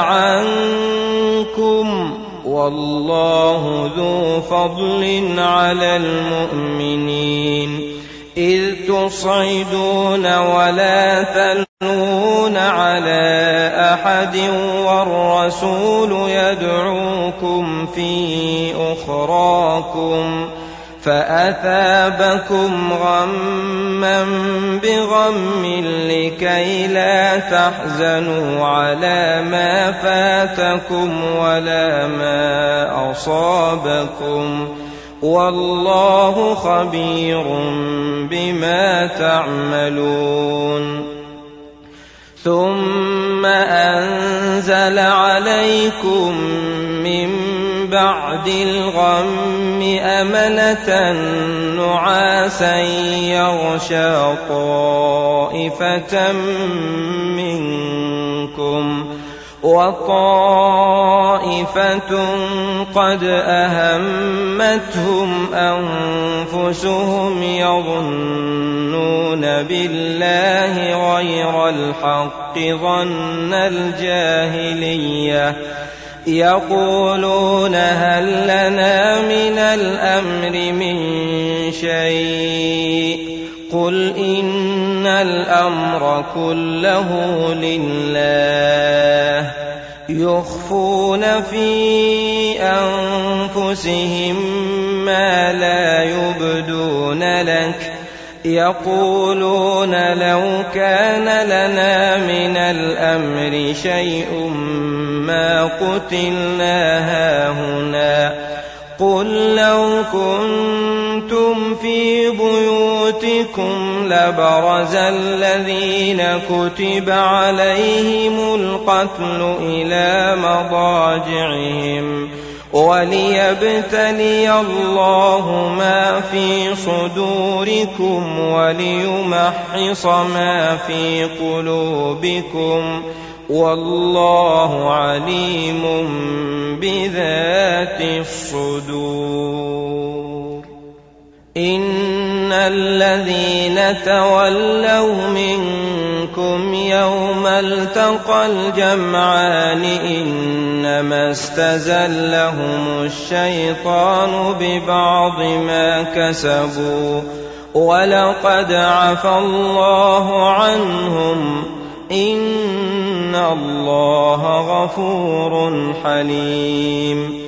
عنكم والله ذو فضل على المؤمنين إذ تصعدون ولا تلوون على أحد والرسول يدعوكم في أخراكم فأثابكم غما بغم لكي لا تحزنوا على ما فاتكم ولا ما أصابكم والله خبير بما تعملون ثم أنزل عليكم من بعد الغم أمنة نعاسا يغشى طائفة منكم وطائفة قد أهمتهم أنفسهم يظنون بالله غير الحق ظن الجاهلية يقولون هل لنا من الأمر من شيء قل إن الأمر كله لله يخفون في أنفسهم ما لا يبدون لك يقولون لو كان لنا من الأمر شيء ما قتلنا هاهنا قل لو كنتم في بيوتكم لبرز الذين كتب عليهم القتل إلى مضاجعهم وليبتلي الله ما في صدوركم وليمحص ما في قلوبكم والله عليم بذات الصدور إن الذين تولوا منكم يوم التقى الجمعان إنما استزلهم الشيطان ببعض ما كسبوا ولقد عفا الله عنهم إن الله غفور حليم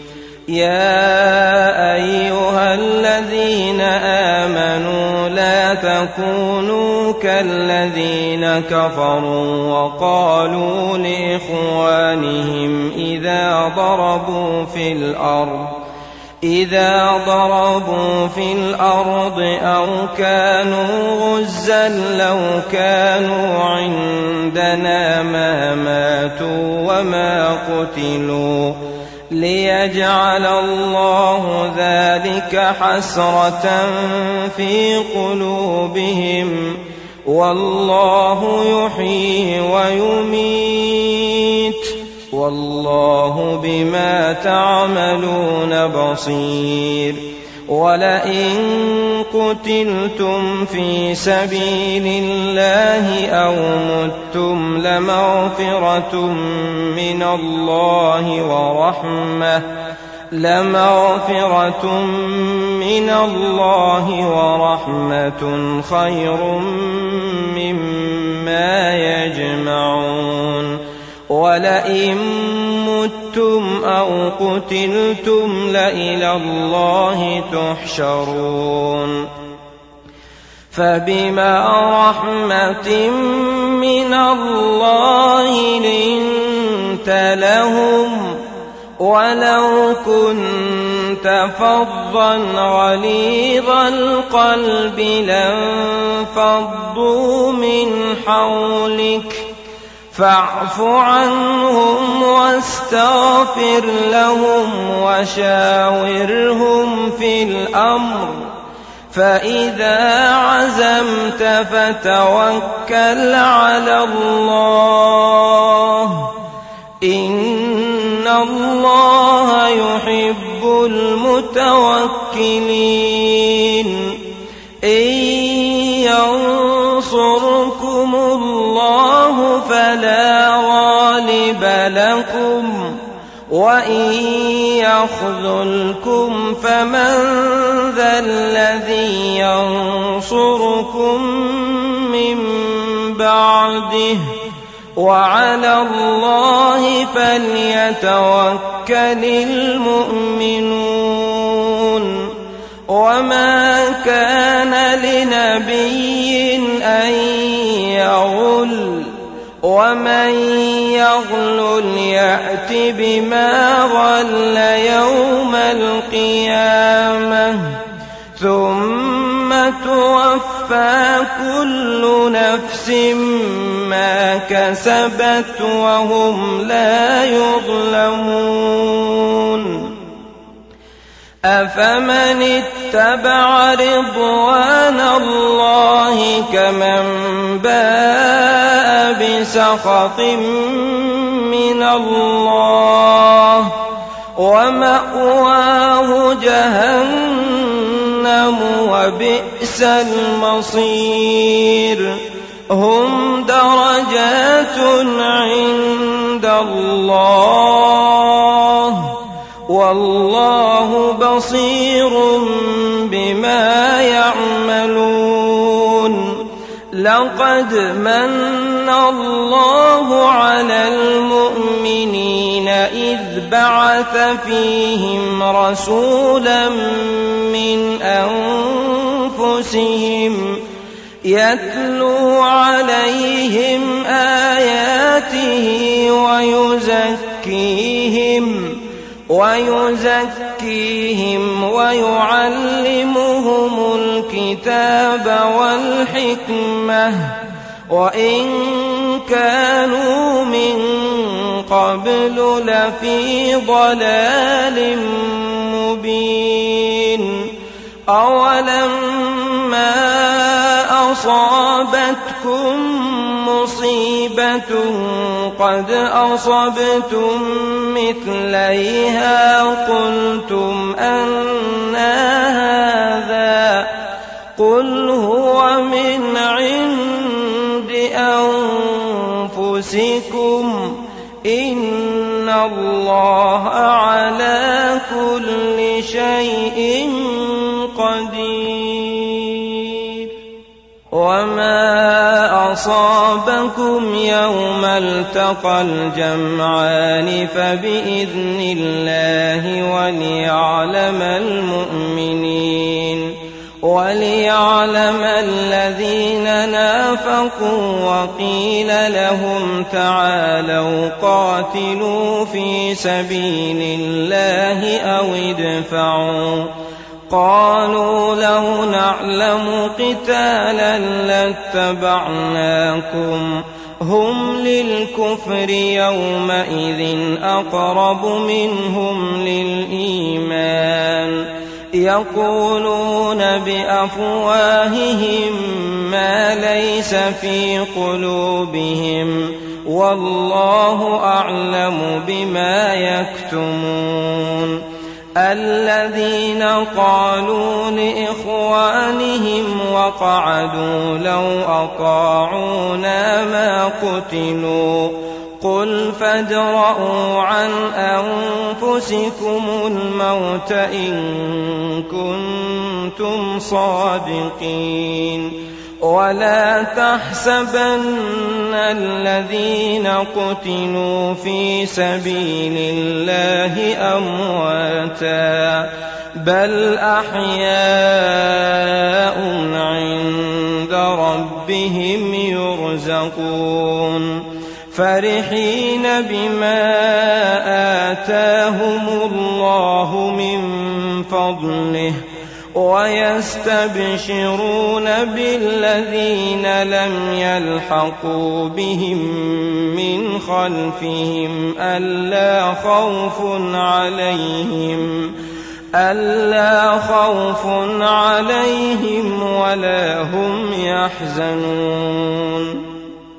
يا أيها الذين آمنوا لا تكونوا كالذين كفروا وقالوا لإخوانهم إذا ضربوا في الأرض أو كانوا غزا لو كانوا عندنا ما ماتوا وما قتلوا ليجعل الله ذلك حسرة في قلوبهم والله يحيي ويميت والله بما تعملون بصير ولئن قتلتم في سبيل الله أو متم لمغفرة من الله ورحمة خير مما يجمعون ولئن متم أو قتلتم لإلى الله تحشرون فبما رحمة من الله لنت لهم ولو كنت فظا غليظ القلب لانفضوا من حولك فاعف عنهم واستغفر لهم وشاورهم في الأمر فإذا عزمت فتوكل على الله إن الله يحب المتوكلين إن ينصركم الله فلا غالب لكم وإن يخذلكم فمن ذا الذي ينصركم من بعده وعلى الله فليتوكل المؤمنون وما كان لنبي أن يغل ومن يغلل يأت بما غل يوم القيامة ثم توفى كل نفس ما كسبت وهم لا يظلمون أفمن اتبع رضوان الله كمن باء بسخط من الله ومأواه جهنم وبئس المصير هم درجات عند الله والله بصير بما يعملون لقد من الله على المؤمنين إذ بعث فيهم رسولا من أنفسهم يتلو عليهم آياته ويزكيهم ويعلمهم الكتاب والحكمة وإن كانوا من قبل لفي ضلال مبين أولما أصابتكم مصيبة قد أصبتم مثليها قلتم أنى هذا قل هو من عند أنفسكم إن الله على كل شيء قدير وما أصابكم يوم التقى الجمعان فبإذن الله وليعلم الذين نافقوا وقيل لهم تعالوا قاتلوا في سبيل الله أو ادفعوا قالوا لو نعلم قتالا لاتبعناكم هم للكفر يومئذ أقرب منهم للإيمان يقولون بأفواههم ما ليس في قلوبهم والله أعلم بما يكتمون الذين قالوا لإخوانهم وقعدوا لو أطاعونا ما قتلوا قل فادرءوا عن أنفسكم الموت إن كنتم صادقين ولا تحسبن الذين قتلوا في سبيل الله أمواتا بل أحياء عند ربهم يرزقون فرحين بما آتاهم الله من فضله ويستبشرون بالذين لم يلحقوا بهم من خلفهم ألا خوف عليهم ولا هم يحزنون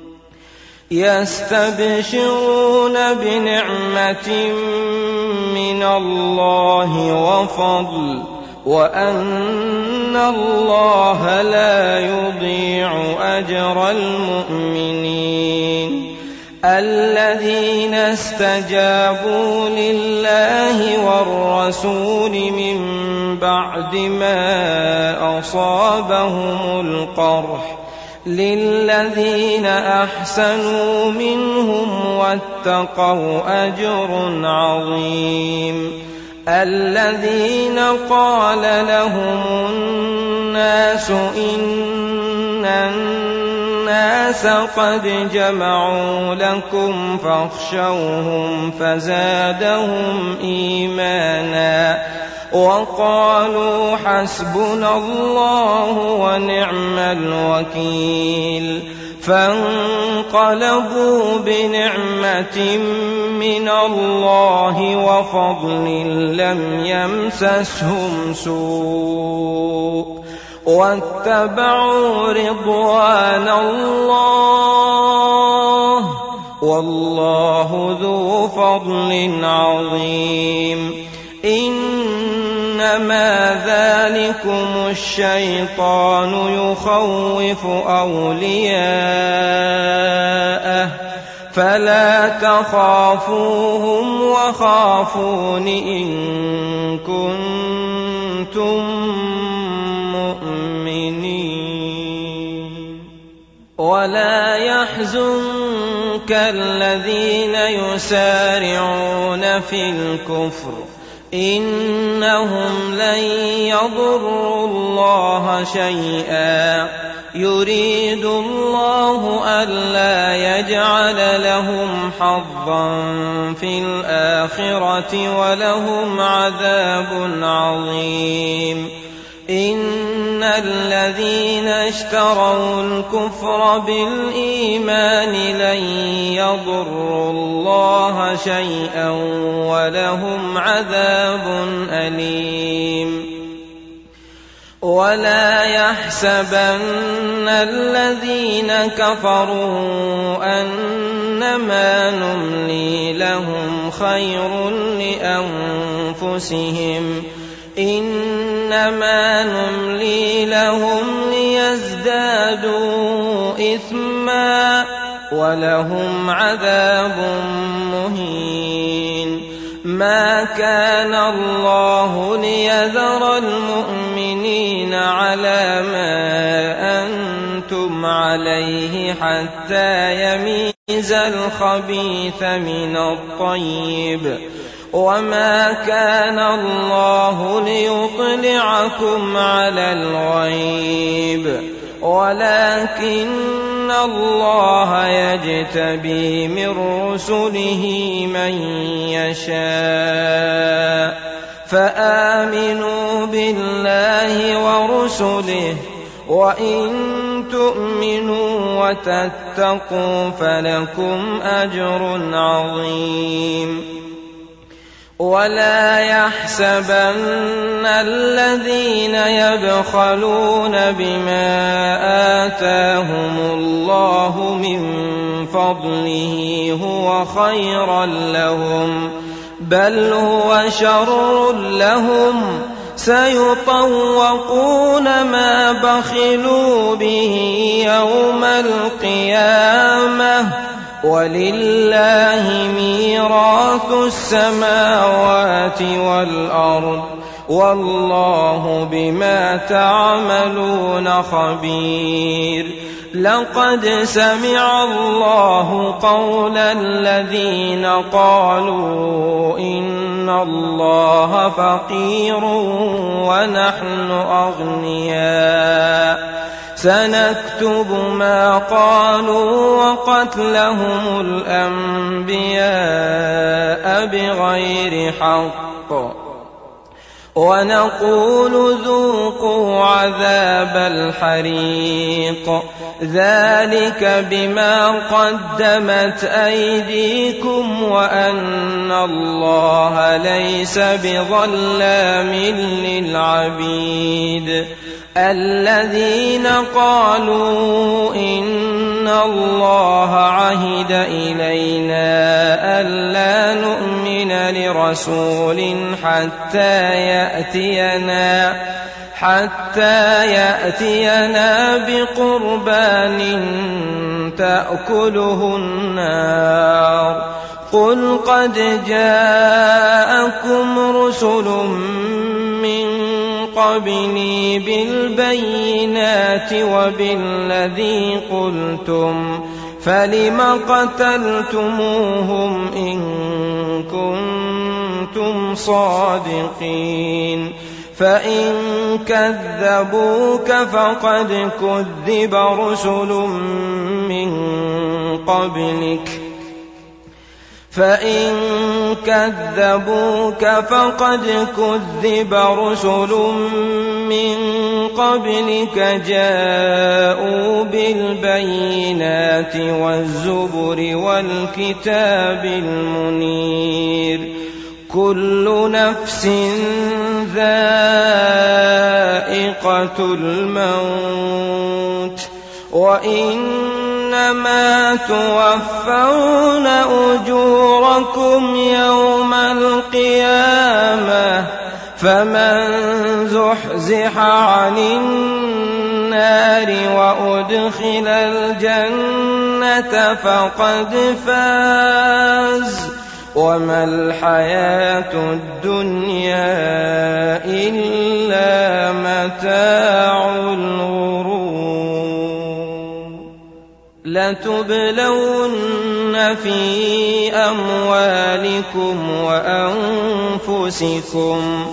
يستبشرون بنعمة من الله وفضل وأن الله لا يضيع أجر المؤمنين الذين استجابوا لله والرسول من بعد ما أصابهم القرح للذين أحسنوا منهم واتقوا أجر عظيم الذين قال لهم الناس إن الناس قد جمعوا لكم فاخشوهم فزادهم إيمانا وقالوا حسبنا الله ونعم الوكيل فانقلبوا بنعمة من الله وفضل لم يمسسهم سوء واتبعوا رضوان الله والله ذو فضل عظيم إنما ذلكم الشيطان يخوف أولياءه فلا تخافوهم وخافون إن كنتم مؤمنين ولا يحزنك الذين يسارعون في الكفر إنهم لن يضروا الله شيئا يريد الله ألا يجعل لهم حظا في الآخرة ولهم عذاب عظيم إن الذين اشتروا الكفر بالإيمان لن يضروا الله شيئا ولهم عذاب أليم ولا يحسبن الذين كفروا أنما نملي لهم خير لأنفسهم إنما نملي لهم ليزدادوا إثما ولهم عذاب مهين ما كان الله ليذر المؤمنين على ما أنتم عليه حتى يميز الخبيث من الطيب وما كان الله ليطلعكم على الغيب ولكن الله يجتبي من رسله من يشاء فآمنوا بالله ورسله وإن تؤمنوا وتتقوا فلكم أجر عظيم ولا يحسبن الذين يبخلون بما آتاهم الله من فضله هو خيرا لهم بل هو شر لهم سيطوقون ما بخلوا به يوم القيامة ولله ميراث السماوات والأرض والله بما تعملون خبير لقد سمع الله قول الذين قالوا إن الله فقير ونحن أغنياء سنكتب ما قالوا وقتلهم الأنبياء بغير حق ونقول ذوقوا عذاب الحريق ذلك بما قدمت أيديكم وأن الله ليس بظلام للعبيد الذين قالوا إن الله عهد إلينا ألا نؤمن لرسول حتى يأتينا بقربان تأكله النار قل قد جاءكم رسل من قبلي بالبينات وبالذي قلتم فلم قتلتموهم إن كنتم صادقين فإن كذبوك فقد كذب رسل من قبلك جاءوا بالبينات والزبر والكتاب المنير كل نفس ذائقة الموت وإنما توفون أجوركم يوم القيامة فمن زحزح عن النار وأدخل الجنة فقد فاز وما الحياة الدنيا إلا متاع الغرور لتبلون في أموالكم وأنفسكم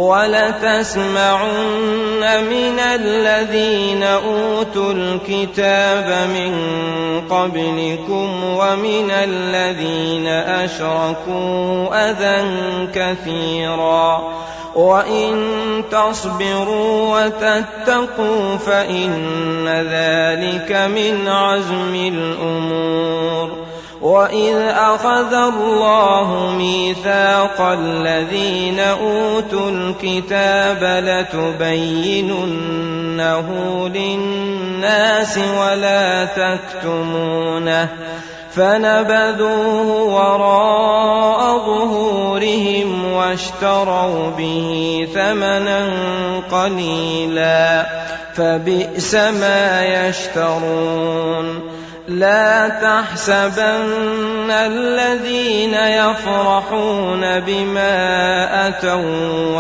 ولتسمعن من الذين أوتوا الكتاب من قبلكم ومن الذين أشركوا أذى كثيرا وإن تصبروا وتتقوا فإن ذلك من عزم الأمور وإذ أخذ الله ميثاق الذين أوتوا الكتاب لتبيننه للناس ولا تكتمونه فنبذوه وراء ظهورهم واشتروا به ثمنا قليلا فبئس ما يشترون لا تحسبن الذين يفرحون بما أتوا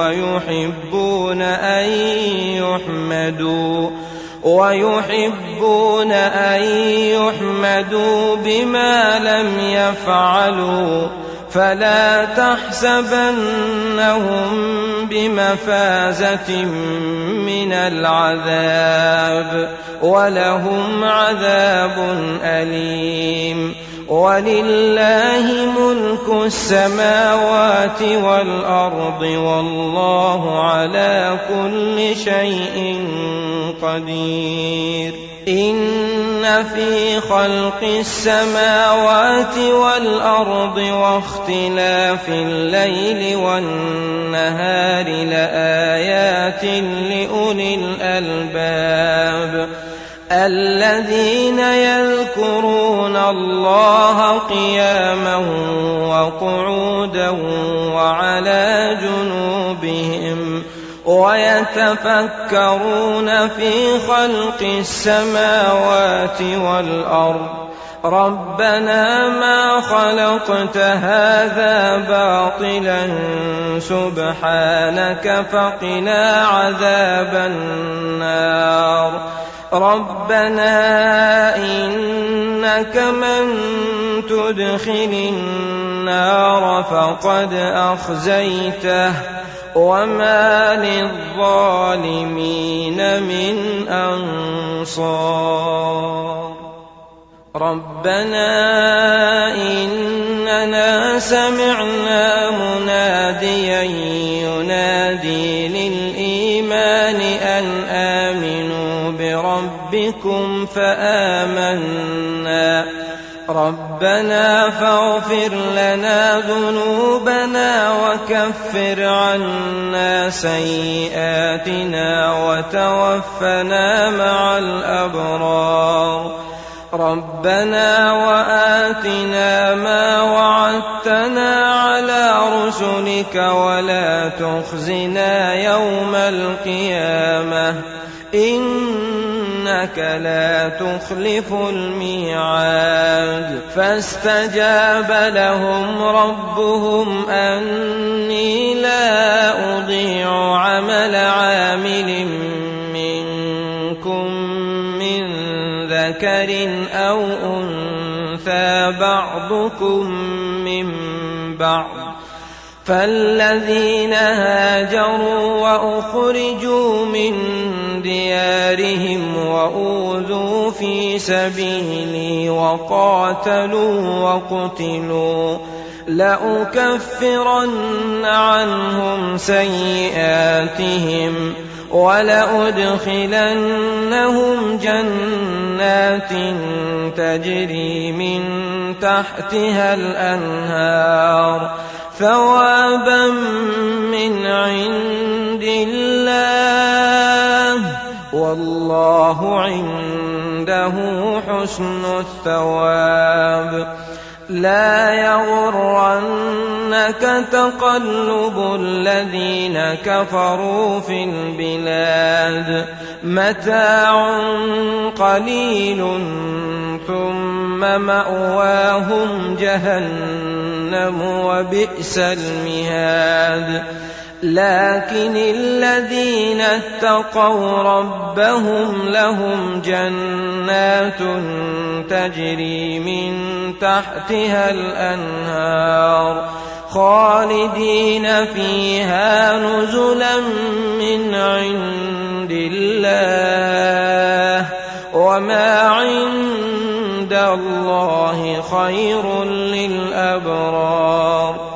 ويحبون أن يحمدوا بما لم يفعلوا فلا تحسبنهم بمفازة من العذاب ولهم عذاب أليم ولله ملك السماوات والأرض والله على كل شيء قدير إن في خلق السماوات والأرض واختلاف الليل والنهار لآيات لأولي الألباب الذين يذكرون الله قياما وقعودا وعلى جنوبهم ويتفكرون في خلق السماوات والأرض ربنا ما خلقت هذا باطلا سبحانك فقنا عذاب النار ربنا إنك من تدخل النار فقد أخزيته وما للظالمين من أنصار ربنا إننا سمعنا مناديا ينادي للإيمان أن آمنوا بربكم فآمنا ربنا فاغفر لنا ذنوبنا وكفر عنا سيئاتنا وتوفنا مع الأبرار ربنا وآتنا ما وعدتنا على رسلك ولا تخزنا يوم القيامة إنك لا تخلف الميعاد فاستجاب لهم ربهم أني لا أضيع عمل عامل منكم من ذكر أو أنثى بعضكم من بعض فالذين هاجروا وأخرجوا من ديارهم وأوذوا في سبيلي وقاتلوا وقتلوا لأكفرن عنهم سيئاتهم ولأدخلنهم جنات تجري من تحتها الأنهار ثوابا من عند الله والله عنده حسن الثواب لا يغرنك تقلب الذين كفروا في البلاد متاع قليل ثم مأواهم جهنم وبئس المهاد لكن الذين اتقوا ربهم لهم جنات تجري من تحتها الأنهار خالدين فيها نزلا من عند الله وما عند الله خير للأبرار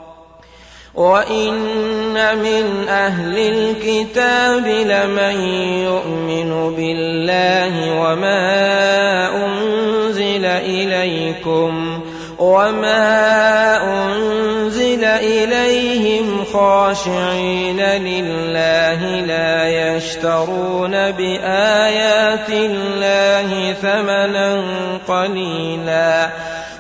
وإن من أهل الكتاب لمن يؤمن بالله وما أنزل إليكم وما أنزل إليهم خاشعين لله لا يشترون بآيات الله ثمنا قليلا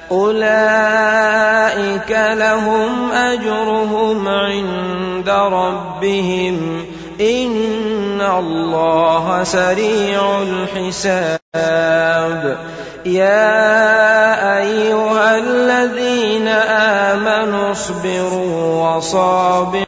أولئك لهم أجرهم عند ربهم إن الله سريع الحساب يا أيها الذين آمنوا اصبروا وصابروا